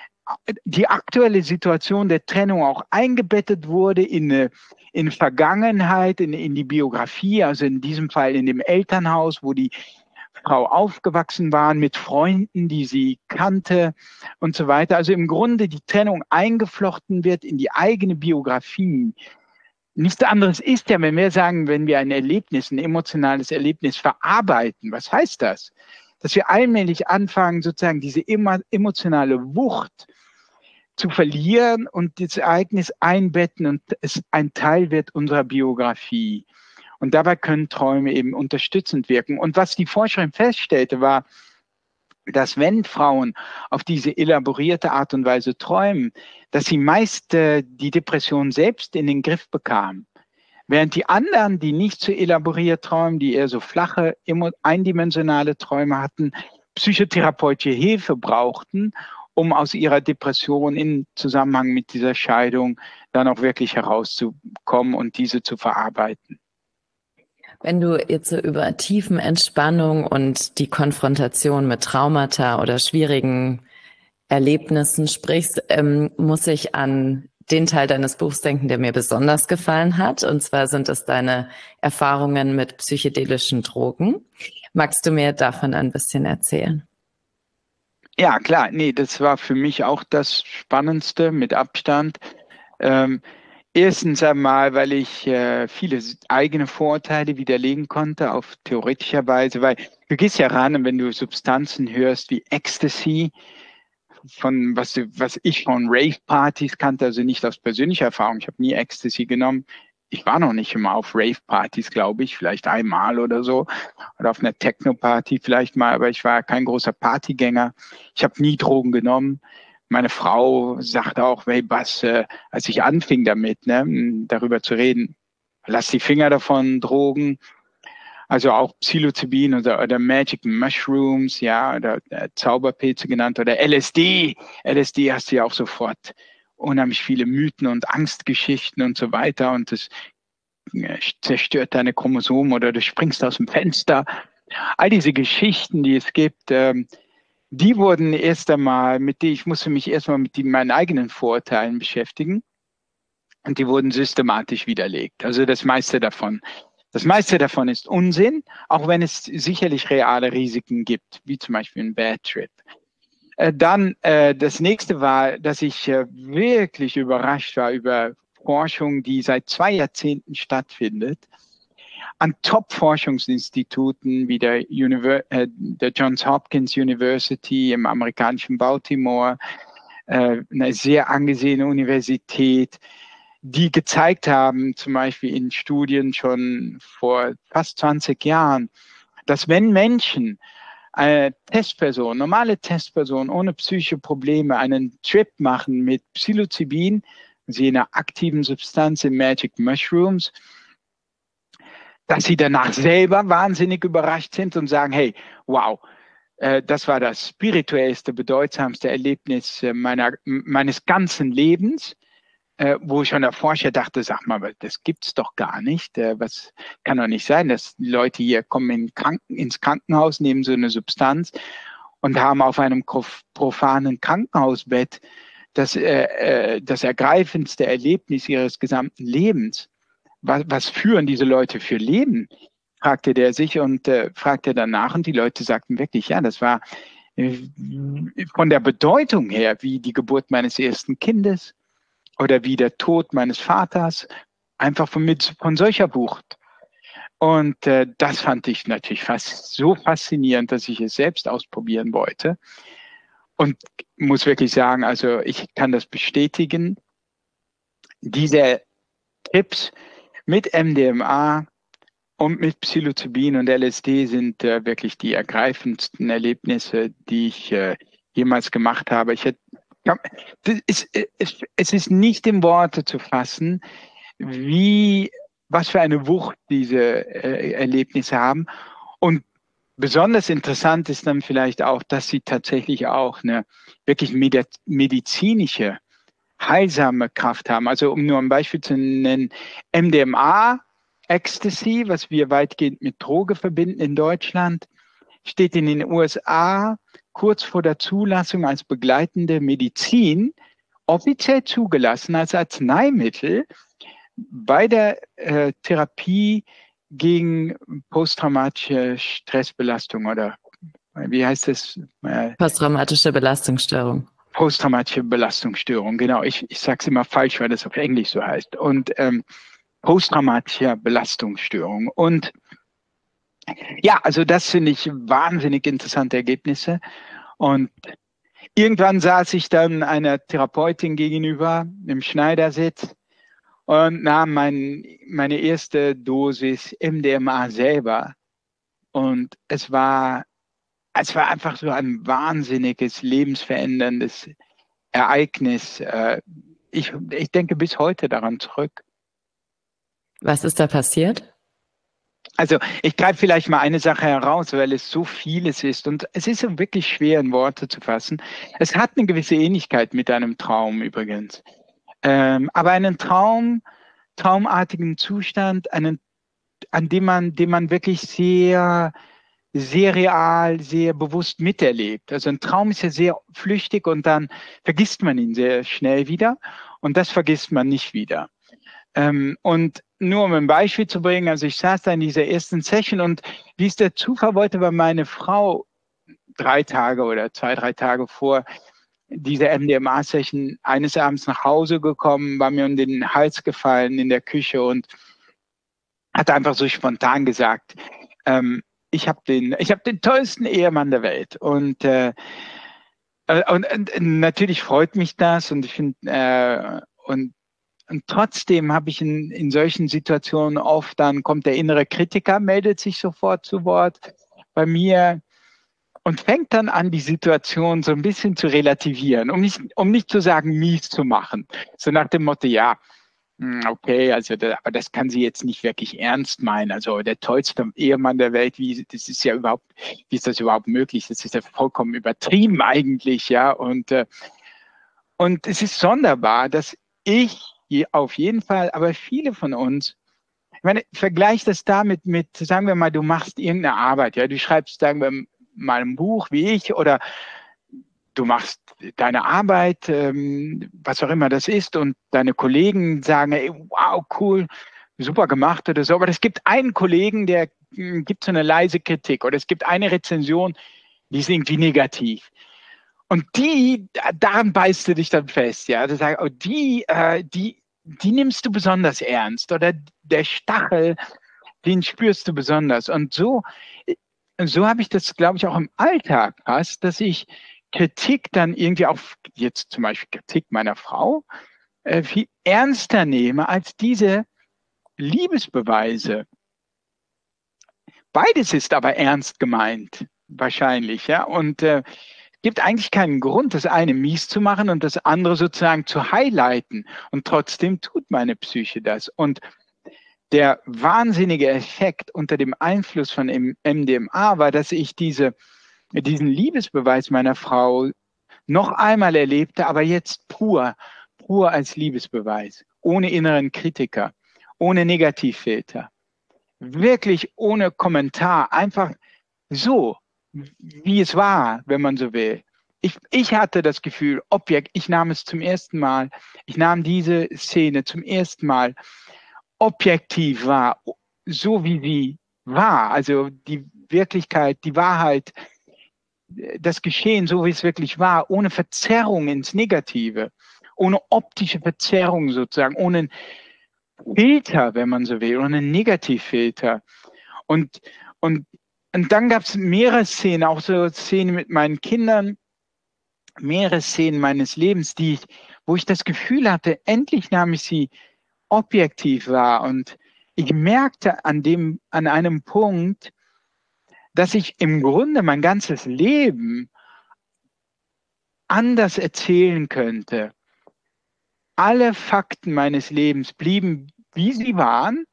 die aktuelle Situation der Trennung auch eingebettet wurde in Vergangenheit, in die Biografie, also in diesem Fall in dem Elternhaus, wo die Frau aufgewachsen war, mit Freunden, die sie kannte und so weiter. Also im Grunde die Trennung eingeflochten wird in die eigene Biografie. Nichts anderes ist ja, wenn wir sagen, wenn wir ein Erlebnis, ein emotionales Erlebnis verarbeiten, was heißt das? Dass wir allmählich anfangen, sozusagen diese emotionale Wucht zu verlieren und das Ereignis einbetten und es ein Teil wird unserer Biografie. Und dabei können Träume eben unterstützend wirken. Und was die Forscherin feststellte, war, dass wenn Frauen auf diese elaborierte Art und Weise träumen, dass sie meist die Depression selbst in den Griff bekamen. Während die anderen, die nicht so elaboriert träumen, die eher so flache, eindimensionale Träume hatten, psychotherapeutische Hilfe brauchten, um aus ihrer Depression in Zusammenhang mit dieser Scheidung dann auch wirklich herauszukommen und diese zu verarbeiten. Wenn du jetzt so über Tiefenentspannung und die Konfrontation mit Traumata oder schwierigen Erlebnissen sprichst, muss ich an den Teil deines Buchs denken, der mir besonders gefallen hat. Und zwar sind es deine Erfahrungen mit psychedelischen Drogen. Magst du mir davon ein bisschen erzählen? Ja, klar. Nee, das war für mich auch das Spannendste mit Abstand. Erstens einmal, weil ich viele eigene Vorurteile widerlegen konnte auf theoretischer Weise, weil du gehst ja ran und wenn du Substanzen hörst wie Ecstasy, was ich von Rave-Partys kannte, also nicht aus persönlicher Erfahrung. Ich habe nie Ecstasy genommen. Ich war noch nicht immer auf Rave-Partys, glaube ich, vielleicht einmal oder so. Oder auf einer Techno-Party vielleicht mal, aber ich war kein großer Partygänger. Ich habe nie Drogen genommen. Meine Frau sagte auch, hey, Bas, als ich anfing damit, ne, darüber zu reden, lass die Finger davon, Drogen. Also auch Psilocybin oder Magic Mushrooms, ja, oder Zauberpilze genannt oder LSD. LSD hast du ja auch sofort unheimlich viele Mythen und Angstgeschichten und so weiter und das zerstört deine Chromosomen oder du springst aus dem Fenster. All diese Geschichten, die es gibt, die wurden erst einmal ich musste mich erstmal mit meinen eigenen Vorurteilen beschäftigen und die wurden systematisch widerlegt. Also das meiste davon. Das meiste davon ist Unsinn, auch wenn es sicherlich reale Risiken gibt, wie zum Beispiel ein Bad Trip. Dann das nächste war, dass ich wirklich überrascht war über Forschung, die seit 2 Jahrzehnten stattfindet, an Top-Forschungsinstituten wie der Johns Hopkins University im amerikanischen Baltimore, eine sehr angesehene Universität, die gezeigt haben, zum Beispiel in Studien schon vor fast 20 Jahren, dass wenn Menschen, eine Testperson, normale Testperson ohne psychische Probleme einen Trip machen mit Psilocybin, sie einer aktiven Substanz in Magic Mushrooms, dass sie danach selber wahnsinnig überrascht sind und sagen, hey, wow, das war das spirituellste, bedeutsamste Erlebnis meines ganzen Lebens, wo ich schon der Forscher dachte, sag mal, das gibt's doch gar nicht. Was kann doch nicht sein, dass die Leute hier kommen ins Krankenhaus, nehmen so eine Substanz und haben auf einem profanen Krankenhausbett das ergreifendste Erlebnis ihres gesamten Lebens. Was führen diese Leute für Leben? Fragte der sich und fragte danach und die Leute sagten wirklich, ja, das war von der Bedeutung her wie die Geburt meines ersten Kindes oder wie der Tod meines Vaters, einfach von solcher Wucht. Und das fand ich natürlich fast so faszinierend, dass ich es selbst ausprobieren wollte. Und muss wirklich sagen, also ich kann das bestätigen, diese Trips mit MDMA und mit Psilocybin und LSD sind wirklich die ergreifendsten Erlebnisse, die ich jemals gemacht habe. Es ist nicht in Worte zu fassen, was für eine Wucht diese Erlebnisse haben. Und besonders interessant ist dann vielleicht auch, dass sie tatsächlich auch eine wirklich medizinische, heilsame Kraft haben. Also um nur ein Beispiel zu nennen, MDMA, Ecstasy, was wir weitgehend mit Droge verbinden in Deutschland, steht in den USA kurz vor der Zulassung als begleitende Medizin, offiziell zugelassen als Arzneimittel bei der Therapie gegen posttraumatische Stressbelastung oder wie heißt es? Posttraumatische Belastungsstörung. Posttraumatische Belastungsstörung, genau. Ich sage es immer falsch, weil das auf Englisch so heißt. Und posttraumatische Belastungsstörung. Und ja, also das finde ich wahnsinnig interessante Ergebnisse. Und irgendwann saß ich dann einer Therapeutin gegenüber im Schneidersitz und nahm meine erste Dosis MDMA selber. Und es war einfach so ein wahnsinniges, lebensveränderndes Ereignis. Ich denke bis heute daran zurück. Was ist da passiert? Also ich greife vielleicht mal eine Sache heraus, weil es so vieles ist und es ist so wirklich schwer in Worte zu fassen. Es hat eine gewisse Ähnlichkeit mit einem Traum übrigens. Aber einen traumartigen Zustand, an dem man wirklich sehr, sehr real, sehr bewusst miterlebt. Also ein Traum ist ja sehr flüchtig und dann vergisst man ihn sehr schnell wieder und das vergisst man nicht wieder. Und nur um ein Beispiel zu bringen, also ich saß da in dieser ersten Session und wie es der Zufall wollte, war meine Frau 3 Tage oder 2, 3 Tage vor dieser MDMA-Session eines Abends nach Hause gekommen, war mir um den Hals gefallen in der Küche und hat einfach so spontan gesagt, ich habe den tollsten Ehemann der Welt. Und Und natürlich freut mich das und ich finde, und trotzdem habe ich in solchen Situationen oft, dann kommt der innere Kritiker, meldet sich sofort zu Wort bei mir und fängt dann an, die Situation so ein bisschen zu relativieren, um nicht zu sagen, mies zu machen. So nach dem Motto, ja, okay, also aber das kann sie jetzt nicht wirklich ernst meinen. Also der tollste Ehemann der Welt, wie ist das überhaupt möglich? Das ist ja vollkommen übertrieben eigentlich, ja. Und es ist sonderbar, dass ich hier auf jeden Fall, aber viele von uns, ich meine, vergleich das damit mit, sagen wir mal, du machst irgendeine Arbeit, ja, du schreibst, sagen wir mal ein Buch wie ich oder du machst deine Arbeit, was auch immer das ist, und deine Kollegen sagen, ey, wow, cool, super gemacht oder so. Aber es gibt einen Kollegen, der gibt so eine leise Kritik oder es gibt eine Rezension, die ist irgendwie negativ. Und daran beißt du dich dann fest, ja. Du sagst, oh, die nimmst du besonders ernst oder der Stachel, den spürst du besonders. Und so habe ich das, glaube ich, auch im Alltag fast, dass ich Kritik dann irgendwie auf, jetzt zum Beispiel Kritik meiner Frau, viel ernster nehme als diese Liebesbeweise. Beides ist aber ernst gemeint, wahrscheinlich, ja. Und gibt eigentlich keinen Grund, das eine mies zu machen und das andere sozusagen zu highlighten. Und trotzdem tut meine Psyche das. Und der wahnsinnige Effekt unter dem Einfluss von MDMA war, dass ich diesen Liebesbeweis meiner Frau noch einmal erlebte, aber jetzt pur als Liebesbeweis, ohne inneren Kritiker, ohne Negativfilter, wirklich ohne Kommentar, einfach so, wie es war, wenn man so will. Ich hatte das Gefühl, ich nahm es zum ersten Mal, ich nahm diese Szene zum ersten Mal objektiv wahr, so wie sie war, also die Wirklichkeit, die Wahrheit, das Geschehen, so wie es wirklich war, ohne Verzerrung ins Negative, ohne optische Verzerrung sozusagen, ohne Filter, wenn man so will, ohne Negativfilter. Und, und, und dann gab es mehrere Szenen, auch so Szenen mit meinen Kindern, mehrere Szenen meines Lebens, wo ich das Gefühl hatte, endlich nahm ich sie objektiv wahr. Und ich merkte an einem Punkt, dass ich im Grunde mein ganzes Leben anders erzählen könnte. Alle Fakten meines Lebens blieben, wie sie waren,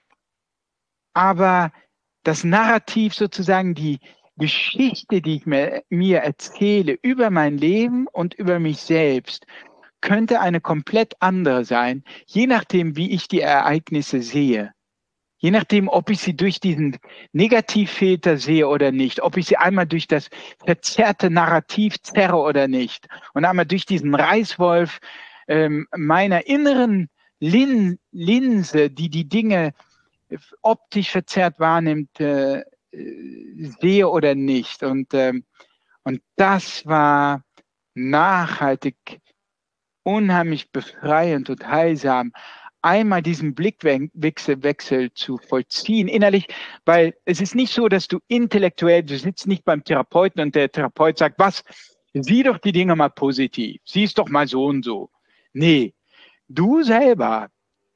aber das Narrativ sozusagen, die Geschichte, die ich mir erzähle über mein Leben und über mich selbst, könnte eine komplett andere sein, je nachdem, wie ich die Ereignisse sehe. Je nachdem, ob ich sie durch diesen Negativfilter sehe oder nicht, ob ich sie einmal durch das verzerrte Narrativ zerre oder nicht und einmal durch diesen Reißwolf meiner inneren Linse, die die Dinge optisch verzerrt wahrnimmt, sehe oder nicht. Und das war nachhaltig unheimlich befreiend und heilsam, einmal diesen Blickwechsel zu vollziehen innerlich, weil es ist nicht so, dass du sitzt nicht beim Therapeuten und der Therapeut sagt, was, sieh doch die Dinge mal positiv, sieh es doch mal so und so. Nee, du selber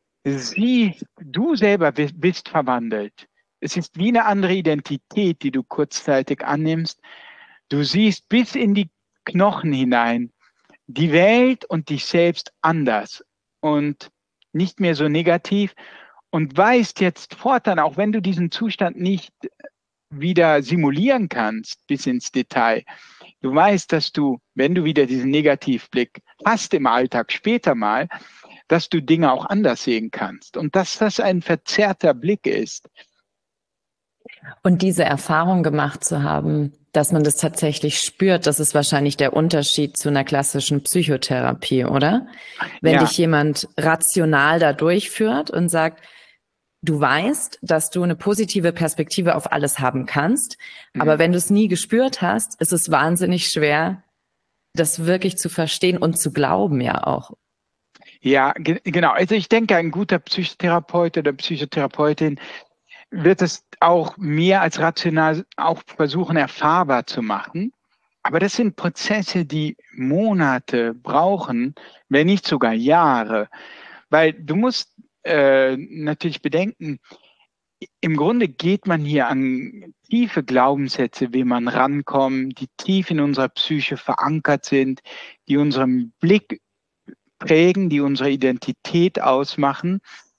bist verwandelt. Es ist wie eine andere Identität, die du kurzzeitig annimmst. Du siehst bis in die Knochen hinein die Welt und dich selbst anders und nicht mehr so negativ und weißt jetzt fortan, auch wenn du diesen Zustand nicht wieder simulieren kannst bis ins Detail, du weißt, dass du, wenn du wieder diesen Negativblick hast im Alltag später mal, dass du Dinge auch anders sehen kannst und dass das ein verzerrter Blick ist. Und diese Erfahrung gemacht zu haben, dass man das tatsächlich spürt, das ist wahrscheinlich der Unterschied zu einer klassischen Psychotherapie, oder? Wenn dich jemand rational da durchführt und sagt, du weißt, dass du eine positive Perspektive auf alles haben kannst, aber wenn du es nie gespürt hast, ist es wahnsinnig schwer, das wirklich zu verstehen und zu glauben ja auch. Ja, genau. Also ich denke, ein guter Psychotherapeut oder Psychotherapeutin wird es auch mehr als rational auch versuchen, erfahrbar zu machen. Aber das sind Prozesse, die Monate brauchen, wenn nicht sogar Jahre. Weil du musst natürlich bedenken, im Grunde geht man hier an tiefe Glaubenssätze, wie man rankommt, die tief in unserer Psyche verankert sind, die unseren Blick prägen, die unsere Identität ausmachen,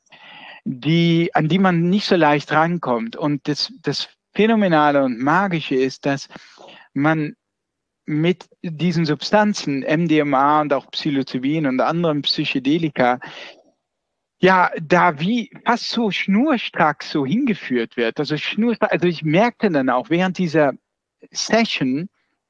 an die man nicht so leicht rankommt. Und das Phänomenale und Magische ist, dass man mit diesen Substanzen, MDMA und auch Psilocybin und anderen Psychedelika, ja, da wie fast so schnurstracks so hingeführt wird. Also ich merkte dann auch während dieser Session,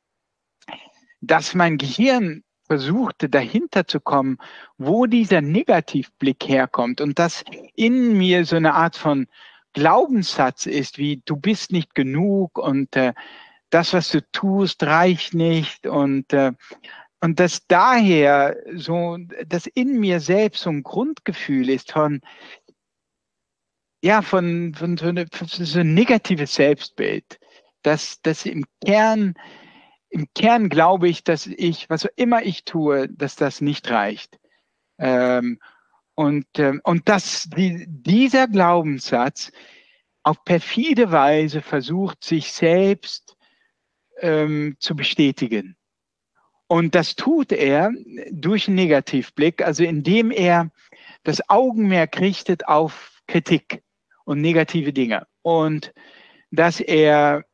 dass mein Gehirn versuchte, dahinter zu kommen, wo dieser Negativblick herkommt und dass in mir so eine Art von Glaubenssatz ist, wie du bist nicht genug und das, was du tust, reicht nicht und dass daher so, dass in mir selbst so ein Grundgefühl ist von, ja, von so ein negatives Selbstbild, dass im Kern glaube ich, dass ich, was auch immer ich tue, dass das nicht reicht. Ähm, und dass dieser Glaubenssatz auf perfide Weise versucht, sich selbst zu bestätigen. Und das tut er durch einen Negativblick, also indem er das Augenmerk richtet auf Kritik und negative Dinge. Und dass er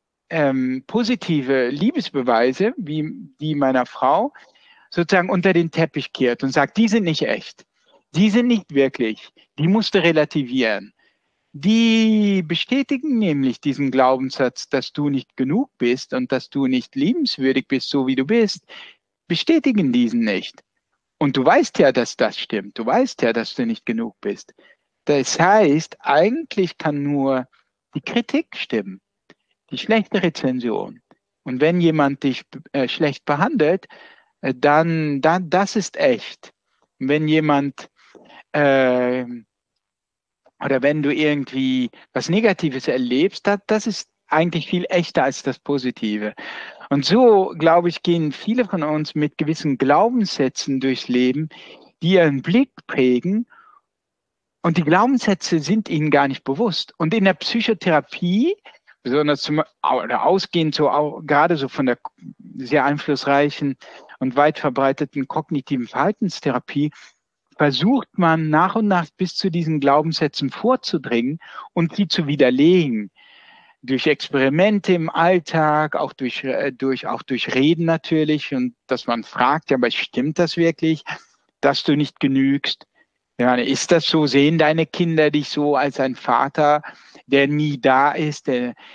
positive Liebesbeweise, wie die meiner Frau, sozusagen unter den Teppich kehrt und sagt, die sind nicht echt, die sind nicht wirklich, die musst du relativieren. Die bestätigen nämlich diesen Glaubenssatz, dass du nicht genug bist und dass du nicht liebenswürdig bist, so wie du bist, bestätigen diesen nicht. Und du weißt ja, dass das stimmt. Du weißt ja, dass du nicht genug bist. Das heißt, eigentlich kann nur die Kritik stimmen, die schlechte Rezension. Und wenn jemand dich schlecht behandelt, dann das ist echt. Und wenn jemand äh, oder wenn du irgendwie was Negatives erlebst, das ist eigentlich viel echter als das Positive. Und so, glaube ich, gehen viele von uns mit gewissen Glaubenssätzen durchs Leben, die ihren Blick prägen. Und die Glaubenssätze sind ihnen gar nicht bewusst. Und in der Psychotherapie, besonders oder ausgehend so auch, gerade so von der sehr einflussreichen und weit verbreiteten kognitiven Verhaltenstherapie, versucht man nach und nach bis zu diesen Glaubenssätzen vorzudringen und sie zu widerlegen. Durch Experimente im Alltag, auch durch Reden natürlich und dass man fragt, ja, aber stimmt das wirklich, dass du nicht genügst? Ja, ist das so? Sehen deine Kinder dich so als ein Vater, der nie da ist,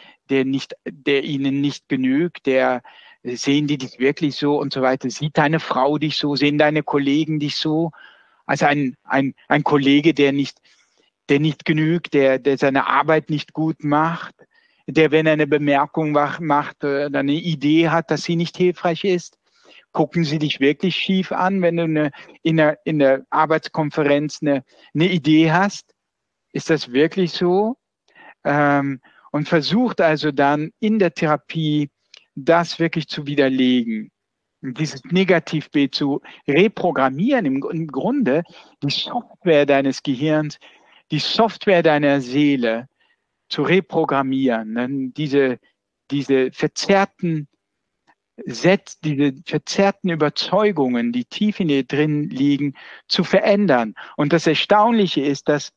der ihnen nicht genügt, sehen die dich wirklich so und so weiter? Sieht deine Frau dich so? Sehen deine Kollegen dich so? Also ein Kollege, der nicht genügt, der seine Arbeit nicht gut macht, der, wenn er eine Bemerkung macht oder eine Idee hat, dass sie nicht hilfreich ist. Gucken sie dich wirklich schief an, wenn du in der Arbeitskonferenz eine Idee hast? Ist das wirklich so? Und versucht also dann in der Therapie das wirklich zu widerlegen. Dieses Negativbild zu reprogrammieren, im Grunde die Software deines Gehirns, die Software deiner Seele zu reprogrammieren. Dann diese verzerrten diese verzerrten Überzeugungen, die tief in dir drin liegen, zu verändern. Und das Erstaunliche ist, dass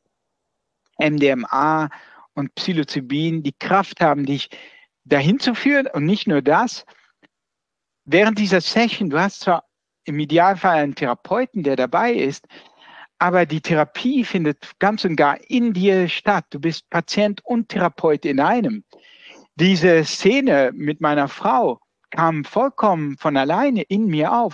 MDMA und Psilocybin die Kraft haben, dich dahin zu führen. Und nicht nur das, während dieser Session, du hast zwar im Idealfall einen Therapeuten, der dabei ist, aber die Therapie findet ganz und gar in dir statt. Du bist Patient und Therapeut in einem. Diese Szene mit meiner Frau kam vollkommen von alleine in mir auf,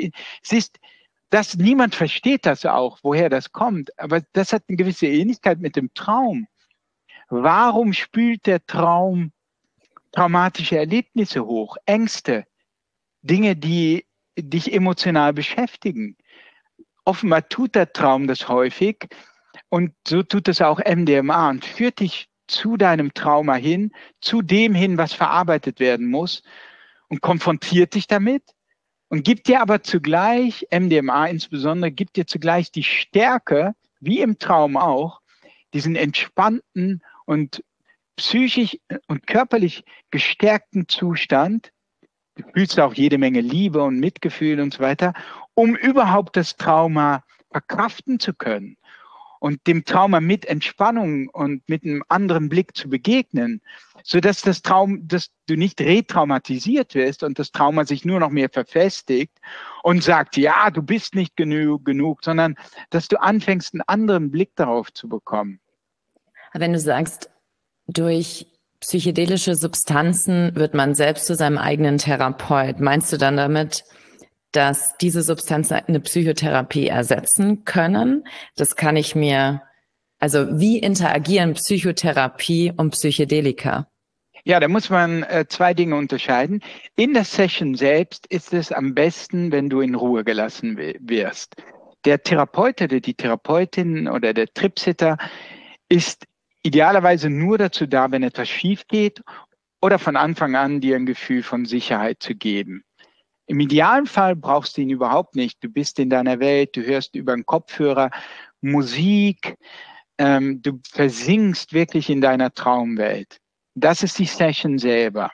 niemand versteht das auch, woher das kommt, aber das hat eine gewisse Ähnlichkeit mit dem Traum. Warum spült der Traum traumatische Erlebnisse hoch, Ängste, Dinge, die dich emotional beschäftigen? Offenbar tut der Traum das häufig und so tut es auch MDMA und führt dich zu deinem Trauma hin, zu dem hin, was verarbeitet werden muss. und konfrontiert dich damit und gibt dir aber zugleich, MDMA insbesondere, gibt dir zugleich die Stärke, wie im Traum auch, diesen entspannten und psychisch und körperlich gestärkten Zustand. Du fühlst auch jede Menge Liebe und Mitgefühl und so weiter, um überhaupt das Trauma verkraften zu können und dem Trauma mit Entspannung und mit einem anderen Blick zu begegnen, sodass dass du nicht retraumatisiert wirst und das Trauma sich nur noch mehr verfestigt und sagt, ja, du bist nicht genug, sondern dass du anfängst, einen anderen Blick darauf zu bekommen. Wenn du sagst, durch psychedelische Substanzen wird man selbst zu seinem eigenen Therapeut, meinst du dann damit, dass diese Substanzen eine Psychotherapie ersetzen können? Das kann ich mir, also wie interagieren Psychotherapie und Psychedelika? Ja, da muss man zwei Dinge unterscheiden. In der Session selbst ist es am besten, wenn du in Ruhe gelassen wirst. Der Therapeut oder die Therapeutin oder der Tripsitter ist idealerweise nur dazu da, wenn etwas schief geht oder von Anfang an dir ein Gefühl von Sicherheit zu geben. Im idealen Fall brauchst du ihn überhaupt nicht. Du bist in deiner Welt, du hörst über einen Kopfhörer Musik, du versinkst wirklich in deiner Traumwelt. Das ist die Session selber.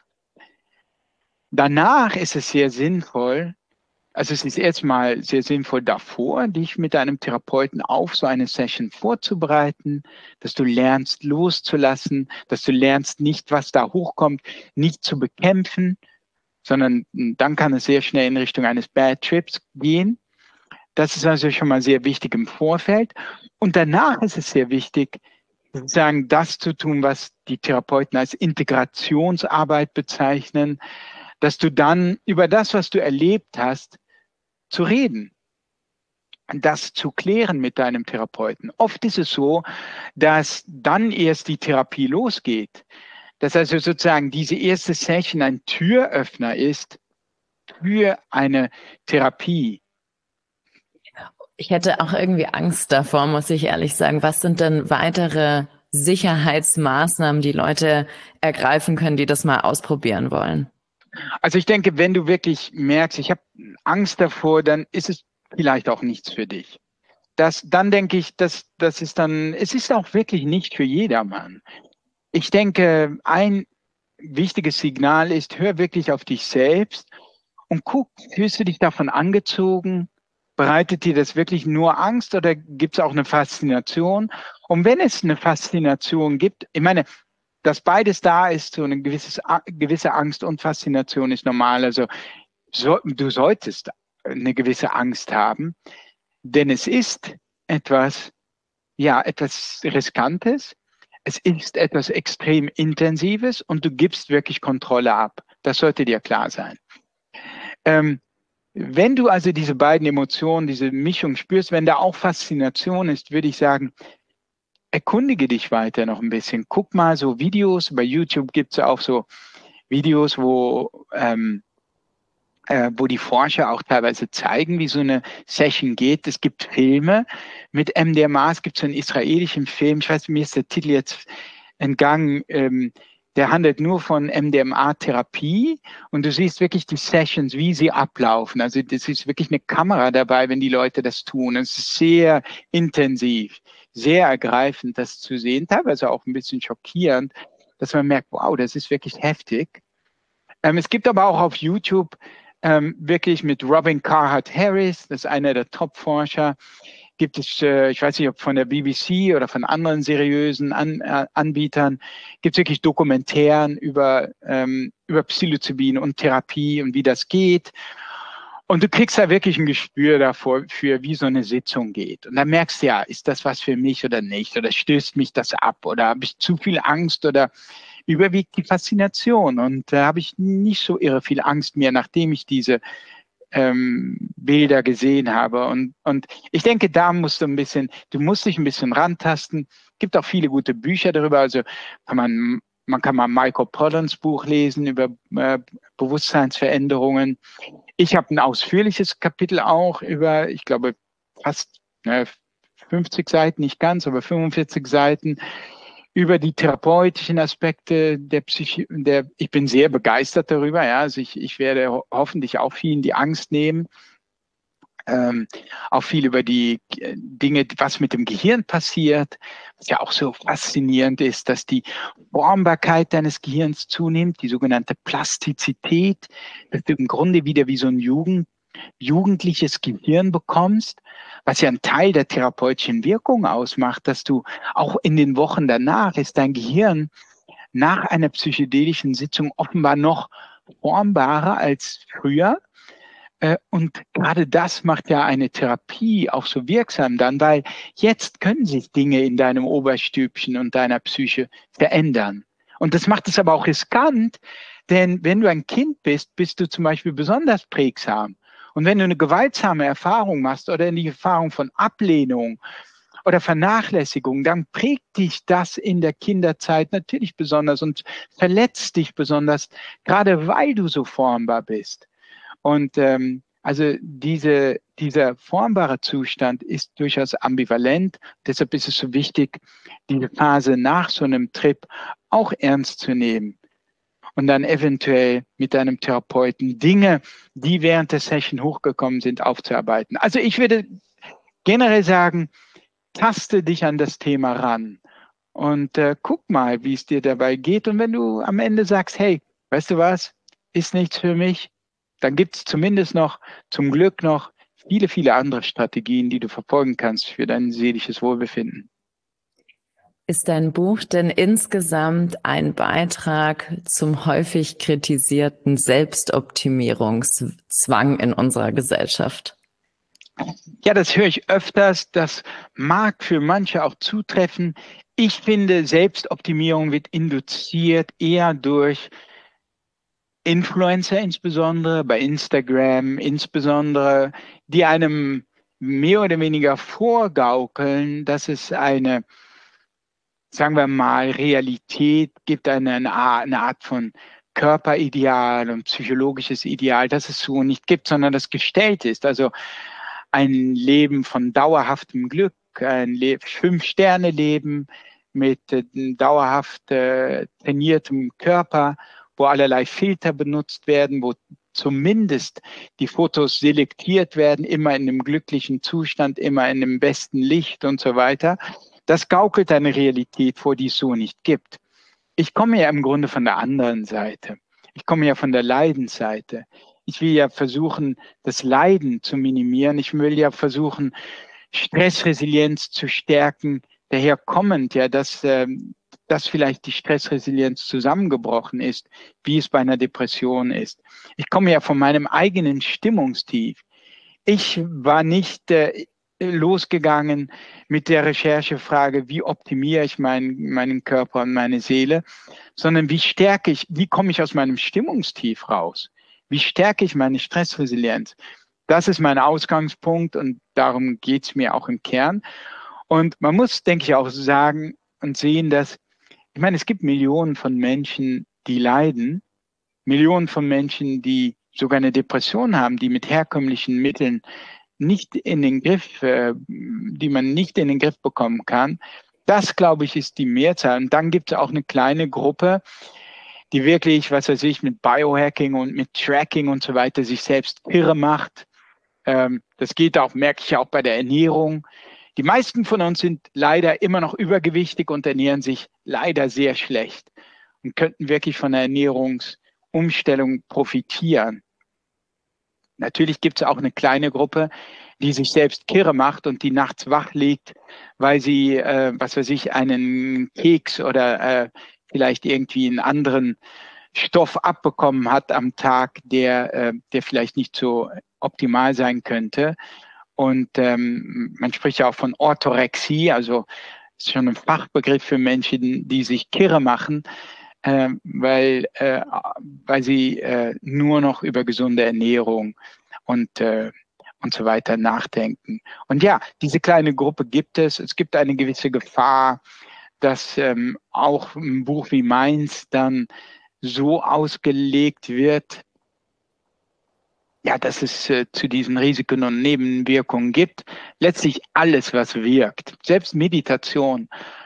Danach ist es sehr sinnvoll, also es ist erstmal sehr sinnvoll davor, dich mit deinem Therapeuten auf so eine Session vorzubereiten, dass du lernst loszulassen, dass du lernst nicht, was da hochkommt, nicht zu bekämpfen, sondern dann kann es sehr schnell in Richtung eines Bad Trips gehen. Das ist also schon mal sehr wichtig im Vorfeld. Und danach ist es sehr wichtig, sozusagen das zu tun, was die Therapeuten als Integrationsarbeit bezeichnen, dass du dann über das, was du erlebt hast, zu reden, das zu klären mit deinem Therapeuten. Oft ist es so, dass dann erst die Therapie losgeht. Dass also sozusagen diese erste Session ein Türöffner ist für eine Therapie. Ich hätte auch irgendwie Angst davor, muss ich ehrlich sagen. Was sind denn weitere Sicherheitsmaßnahmen, die Leute ergreifen können, die das mal ausprobieren wollen? Also ich denke, wenn du wirklich merkst, ich habe Angst davor, dann ist es vielleicht auch nichts für dich. Dann denke ich, das ist dann, es ist auch wirklich nicht für jedermann. Ich denke, ein wichtiges Signal ist, hör wirklich auf dich selbst und guck, fühlst du dich davon angezogen? Bereitet dir das wirklich nur Angst oder gibt es auch eine Faszination? Und wenn es eine Faszination gibt, ich meine, dass beides da ist, so eine gewisse Angst und Faszination ist normal. Also du solltest eine gewisse Angst haben, denn es ist etwas, ja, etwas Riskantes. Es ist etwas extrem Intensives und du gibst wirklich Kontrolle ab. Das sollte dir klar sein. Wenn du also diese beiden Emotionen, diese Mischung spürst, wenn da auch Faszination ist, würde ich sagen, erkundige dich weiter noch ein bisschen. Guck mal so Videos. Bei YouTube gibt es auch so Videos, wo die Forscher auch teilweise zeigen, wie so eine Session geht. Es gibt Filme mit MDMA. Es gibt so einen israelischen Film, ich weiß, mir ist der Titel jetzt entgangen, der handelt nur von MDMA-Therapie und du siehst wirklich die Sessions, wie sie ablaufen. Also das ist wirklich eine Kamera dabei, wenn die Leute das tun. Es ist sehr intensiv, sehr ergreifend, das zu sehen, teilweise auch ein bisschen schockierend, dass man merkt, wow, das ist wirklich heftig. Es gibt aber auch auf YouTube wirklich mit Robin Carhart Harris, das ist einer der Top-Forscher, gibt es, ich weiß nicht, ob von der BBC oder von anderen seriösen Anbietern, gibt es wirklich Dokumentären über Psilocybin und Therapie und wie das geht. Und du kriegst da wirklich ein Gespür davor, für wie so eine Sitzung geht. Und dann merkst du ja, ist das was für mich oder nicht? Oder stößt mich das ab? Oder habe ich zu viel Angst? Oder überwiegt die Faszination? Und da habe ich nicht so irre viel Angst mehr, nachdem ich diese Bilder gesehen habe. Und ich denke, da musst du dich ein bisschen rantasten. Gibt auch viele gute Bücher darüber. Also man kann mal Michael Pollans Buch lesen über Bewusstseinsveränderungen. Ich habe ein ausführliches Kapitel auch über, ich glaube, fast 50 Seiten, nicht ganz, aber 45 Seiten über die therapeutischen Aspekte ich bin sehr begeistert darüber, ja. Also ich werde hoffentlich auch vielen die Angst nehmen. Auch viel über die Dinge, was mit dem Gehirn passiert, was ja auch so faszinierend ist, dass die Formbarkeit deines Gehirns zunimmt, die sogenannte Plastizität, dass du im Grunde wieder wie so ein jugendliches Gehirn bekommst, was ja ein Teil der therapeutischen Wirkung ausmacht, dass du auch in den Wochen danach ist dein Gehirn nach einer psychedelischen Sitzung offenbar noch formbarer als früher. Und gerade das macht ja eine Therapie auch so wirksam dann, weil jetzt können sich Dinge in deinem Oberstübchen und deiner Psyche verändern. Und das macht es aber auch riskant, denn wenn du ein Kind bist, bist du zum Beispiel besonders prägsam. Und wenn du eine gewaltsame Erfahrung machst oder die Erfahrung von Ablehnung oder Vernachlässigung, dann prägt dich das in der Kinderzeit natürlich besonders und verletzt dich besonders, gerade weil du so formbar bist. Und also dieser formbare Zustand ist durchaus ambivalent. Deshalb ist es so wichtig, diese Phase nach so einem Trip auch ernst zu nehmen und dann eventuell mit einem Therapeuten Dinge, die während der Session hochgekommen sind, aufzuarbeiten. Also ich würde generell sagen, taste dich an das Thema ran und guck mal, wie es dir dabei geht. Und wenn du am Ende sagst, hey, weißt du was, ist nichts für mich, dann gibt es zumindest noch, zum Glück noch, viele, viele andere Strategien, die du verfolgen kannst für dein seelisches Wohlbefinden. Ist dein Buch denn insgesamt ein Beitrag zum häufig kritisierten Selbstoptimierungszwang in unserer Gesellschaft? Ja, das höre ich öfters. Das mag für manche auch zutreffen. Ich finde, Selbstoptimierung wird induziert eher durch Influencer insbesondere, bei Instagram insbesondere, die einem mehr oder weniger vorgaukeln, dass es eine, sagen wir mal, Realität gibt, eine Art von Körperideal und psychologisches Ideal, das es so nicht gibt, sondern das gestellt ist. Also ein Leben von dauerhaftem Glück, ein 5-Sterne-Leben mit dauerhaft trainiertem Körper, wo allerlei Filter benutzt werden, wo zumindest die Fotos selektiert werden, immer in einem glücklichen Zustand, immer in dem besten Licht und so weiter. Das gaukelt eine Realität vor, die es so nicht gibt. Ich komme ja im Grunde von der anderen Seite. Ich komme ja von der Leidensseite. Ich will ja versuchen, das Leiden zu minimieren. Ich will ja versuchen, Stressresilienz zu stärken. Daher kommend ja, dass vielleicht die Stressresilienz zusammengebrochen ist, wie es bei einer Depression ist. Ich komme ja von meinem eigenen Stimmungstief. Ich war nicht losgegangen mit der Recherchefrage, wie optimiere ich meinen Körper und meine Seele, sondern wie komme ich aus meinem Stimmungstief raus? Wie stärke ich meine Stressresilienz? Das ist mein Ausgangspunkt und darum geht es mir auch im Kern. Und man muss, denke ich, auch sagen und sehen, dass, ich meine, es gibt Millionen von Menschen, die leiden, Millionen von Menschen, die sogar eine Depression haben, die mit herkömmlichen Mitteln die man nicht in den Griff bekommen kann. Das, glaube ich, ist die Mehrzahl. Und dann gibt es auch eine kleine Gruppe, die wirklich, was weiß ich, mit Biohacking und mit Tracking und so weiter sich selbst irre macht. Das geht auch, merke ich auch bei der Ernährung. Die meisten von uns sind leider immer noch übergewichtig und ernähren sich leider sehr schlecht und könnten wirklich von der Ernährungsumstellung profitieren. Natürlich gibt es auch eine kleine Gruppe, die sich selbst kirre macht und die nachts wach liegt, weil sie, was weiß ich, einen Keks oder vielleicht irgendwie einen anderen Stoff abbekommen hat am Tag, der vielleicht nicht so optimal sein könnte. Und man spricht ja auch von Orthorexie, also ist schon ein Fachbegriff für Menschen, die sich kirre machen, weil sie nur noch über gesunde Ernährung und so weiter nachdenken. Und ja, diese kleine Gruppe gibt es. Es gibt eine gewisse Gefahr, dass auch ein Buch wie meins dann so ausgelegt wird, ja, dass es zu diesen Risiken und Nebenwirkungen gibt. Letztlich alles, was wirkt, selbst Meditation,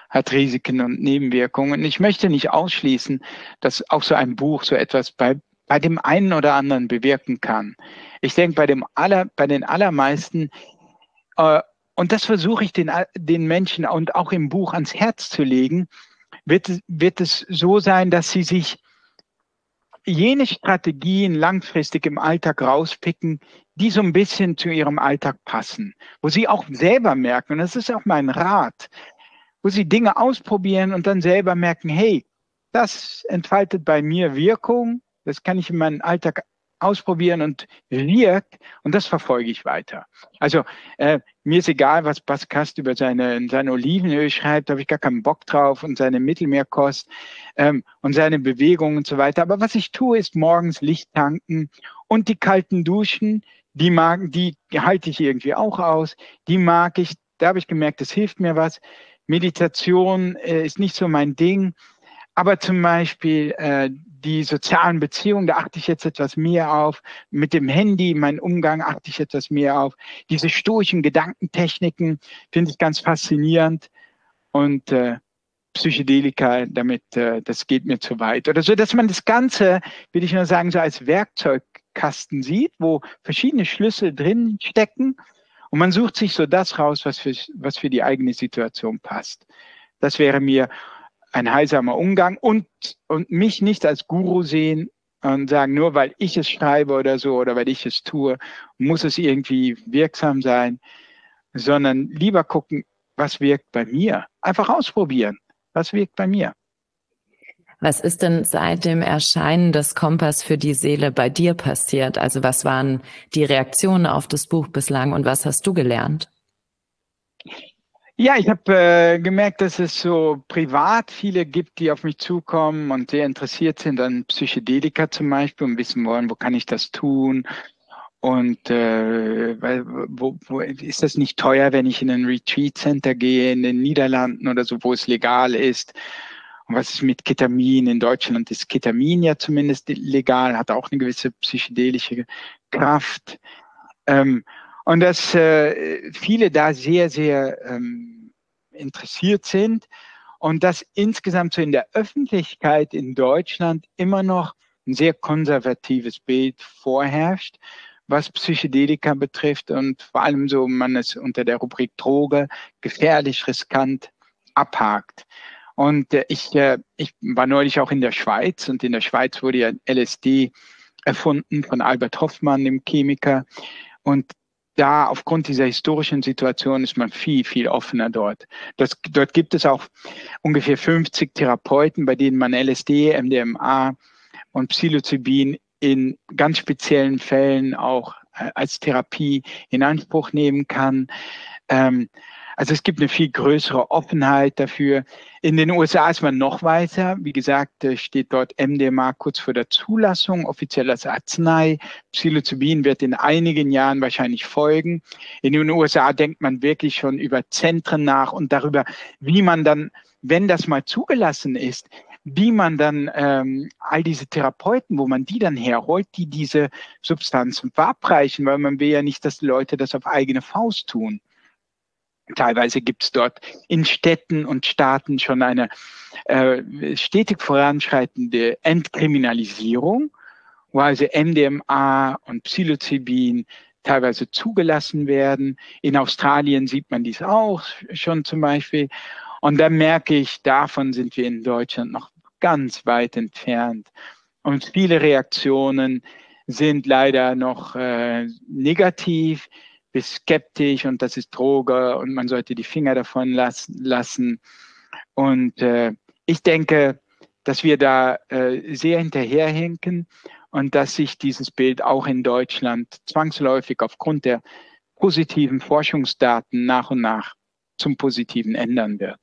hat Risiken und Nebenwirkungen. Und ich möchte nicht ausschließen, dass auch so ein Buch so etwas bei dem einen oder anderen bewirken kann. Ich denke, bei den allermeisten, äh, und das versuche ich den Menschen und auch im Buch ans Herz zu legen, wird es so sein, dass sie sich jene Strategien langfristig im Alltag rauspicken, die so ein bisschen zu ihrem Alltag passen, wo sie auch selber merken, und das ist auch mein Rat, wo sie Dinge ausprobieren und dann selber merken, hey, das entfaltet bei mir Wirkung, das kann ich in meinem Alltag ausprobieren und wirkt und das verfolge ich weiter. Also mir ist egal, was Baskast über seine Olivenöl schreibt, da habe ich gar keinen Bock drauf und seine Mittelmeerkost und seine Bewegungen und so weiter. Aber was ich tue, ist morgens Licht tanken und die kalten Duschen, die halte ich irgendwie auch aus, die mag ich, da habe ich gemerkt, das hilft mir was. Meditation ist nicht so mein Ding. Aber zum Beispiel die sozialen Beziehungen, da achte ich jetzt etwas mehr auf. Mit dem Handy, mein Umgang, achte ich etwas mehr auf. Diese stoischen Gedankentechniken finde ich ganz faszinierend. Und Psychedelika, das geht mir zu weit. Oder so, dass man das Ganze, will ich nur sagen, so als Werkzeugkasten sieht, wo verschiedene Schlüssel drin stecken. Und man sucht sich so das raus, was für die eigene Situation passt. Das wäre mir ein heilsamer Umgang und mich nicht als Guru sehen und sagen, nur weil ich es schreibe oder so oder weil ich es tue, muss es irgendwie wirksam sein, sondern lieber gucken, was wirkt bei mir. Einfach ausprobieren, was wirkt bei mir. Was ist denn seit dem Erscheinen des Kompass für die Seele bei dir passiert? Also was waren die Reaktionen auf das Buch bislang und was hast du gelernt? Ja, ich habe gemerkt, dass es so privat viele gibt, die auf mich zukommen und sehr interessiert sind an Psychedelika zum Beispiel und wissen wollen, wo kann ich das tun? Und wo ist das nicht teuer, wenn ich in ein Retreat Center gehe, in den Niederlanden oder so, wo es legal ist? Und was ist mit Ketamin? In Deutschland ist Ketamin ja zumindest legal, hat auch eine gewisse psychedelische Kraft. Und dass viele da sehr, sehr interessiert sind und dass insgesamt so in der Öffentlichkeit in Deutschland immer noch ein sehr konservatives Bild vorherrscht, was Psychedelika betrifft und vor allem so man es unter der Rubrik Droge gefährlich, riskant abhakt. Und ich war neulich auch in der Schweiz und in der Schweiz wurde ja LSD erfunden von Albert Hoffmann, dem Chemiker. Und da aufgrund dieser historischen Situation ist man viel, viel offener dort. Dort gibt es auch ungefähr 50 Therapeuten, bei denen man LSD, MDMA und Psilocybin in ganz speziellen Fällen auch als Therapie in Anspruch nehmen kann. Also es gibt eine viel größere Offenheit dafür. In den USA ist man noch weiter. Wie gesagt, steht dort MDMA kurz vor der Zulassung, offiziell als Arznei. Psilocybin wird in einigen Jahren wahrscheinlich folgen. In den USA denkt man wirklich schon über Zentren nach und darüber, wie man dann, wenn das mal zugelassen ist, wie man dann all diese Therapeuten, wo man die dann herholt, die diese Substanzen verabreichen, weil man will ja nicht, dass die Leute das auf eigene Faust tun. Teilweise gibt es dort in Städten und Staaten schon eine stetig voranschreitende Entkriminalisierung, wo also MDMA und Psilocybin teilweise zugelassen werden. In Australien sieht man dies auch schon zum Beispiel. Und da merke ich, davon sind wir in Deutschland noch ganz weit entfernt. Und viele Reaktionen sind leider noch negativ bis skeptisch und das ist Droge und man sollte die Finger davon lassen. Und ich denke, dass wir da sehr hinterherhinken und dass sich dieses Bild auch in Deutschland zwangsläufig aufgrund der positiven Forschungsdaten nach und nach zum Positiven ändern wird.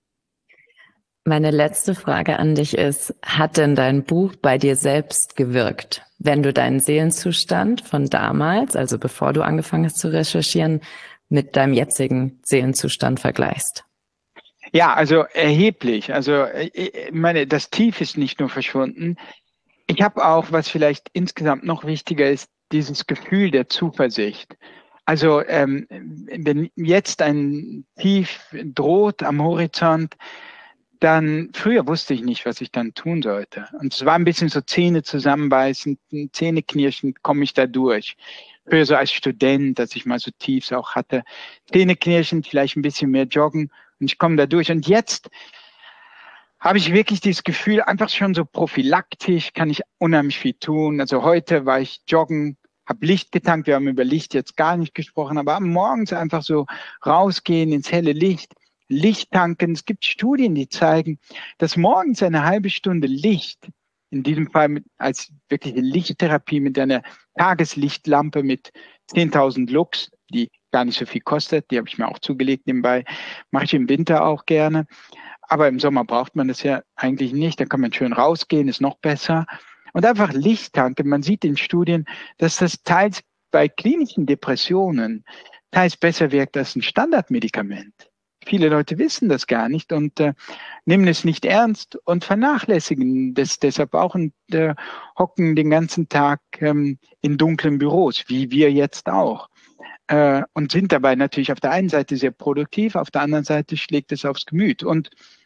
Meine letzte Frage an dich ist, hat denn dein Buch bei dir selbst gewirkt? Wenn du deinen Seelenzustand von damals, also bevor du angefangen hast zu recherchieren, mit deinem jetzigen Seelenzustand vergleichst? Ja, also erheblich. Also ich meine, das Tief ist nicht nur verschwunden. Ich habe auch, was vielleicht insgesamt noch wichtiger ist, dieses Gefühl der Zuversicht. Also wenn jetzt ein Tief droht am Horizont, dann früher wusste ich nicht, was ich dann tun sollte. Und es war ein bisschen so Zähne zusammenbeißen, Zähneknirschend komme ich da durch. Früher so als Student, dass ich mal so Tiefs auch hatte. Zähneknirschend, vielleicht ein bisschen mehr joggen und ich komme da durch. Und jetzt habe ich wirklich dieses Gefühl, einfach schon so prophylaktisch kann ich unheimlich viel tun. Also heute war ich joggen, habe Licht getankt. Wir haben über Licht jetzt gar nicht gesprochen, aber morgens einfach so rausgehen ins helle Licht, Licht tanken. Es gibt Studien, die zeigen, dass morgens eine halbe Stunde Licht, in diesem Fall als wirkliche Lichttherapie mit einer Tageslichtlampe mit 10.000 Lux, die gar nicht so viel kostet, die habe ich mir auch zugelegt nebenbei, mache ich im Winter auch gerne. Aber im Sommer braucht man das ja eigentlich nicht. Da kann man schön rausgehen, ist noch besser. Und einfach Licht tanken. Man sieht in Studien, dass das teils bei klinischen Depressionen teils besser wirkt als ein Standardmedikament. Viele Leute wissen das gar nicht und nehmen es nicht ernst und vernachlässigen das deshalb auch und hocken den ganzen Tag in dunklen Büros, wie wir jetzt auch. Und sind dabei natürlich auf der einen Seite sehr produktiv, auf der anderen Seite schlägt es aufs Gemüt. Und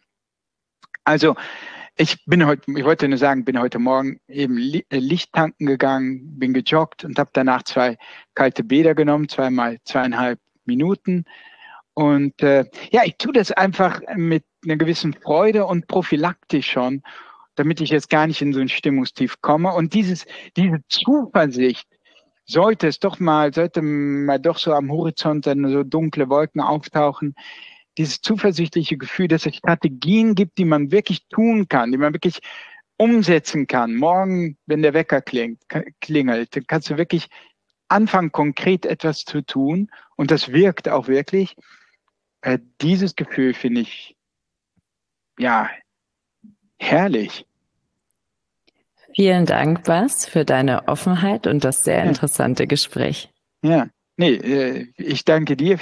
also ich wollte nur sagen, bin heute Morgen eben Licht tanken gegangen, bin gejoggt und habe danach 2 kalte Bäder genommen, 2 mal 2,5 Minuten. Und ja, ich tue das einfach mit einer gewissen Freude und prophylaktisch schon, damit ich jetzt gar nicht in so ein Stimmungstief komme. Und diese Zuversicht, sollte mal doch so am Horizont dann so dunkle Wolken auftauchen, dieses zuversichtliche Gefühl, dass es Strategien gibt, die man wirklich tun kann, die man wirklich umsetzen kann. Morgen, wenn der Wecker klingelt, dann kannst du wirklich anfangen, konkret etwas zu tun. Und das wirkt auch wirklich. Dieses Gefühl finde ich, ja, herrlich. Vielen Dank, Bas, für deine Offenheit und das sehr Ja, interessante Gespräch. ja. Nee, ich danke dir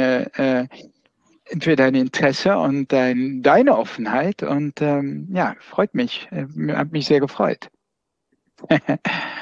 für dein Interesse und deine Offenheit und ja, freut mich, hat mich sehr gefreut.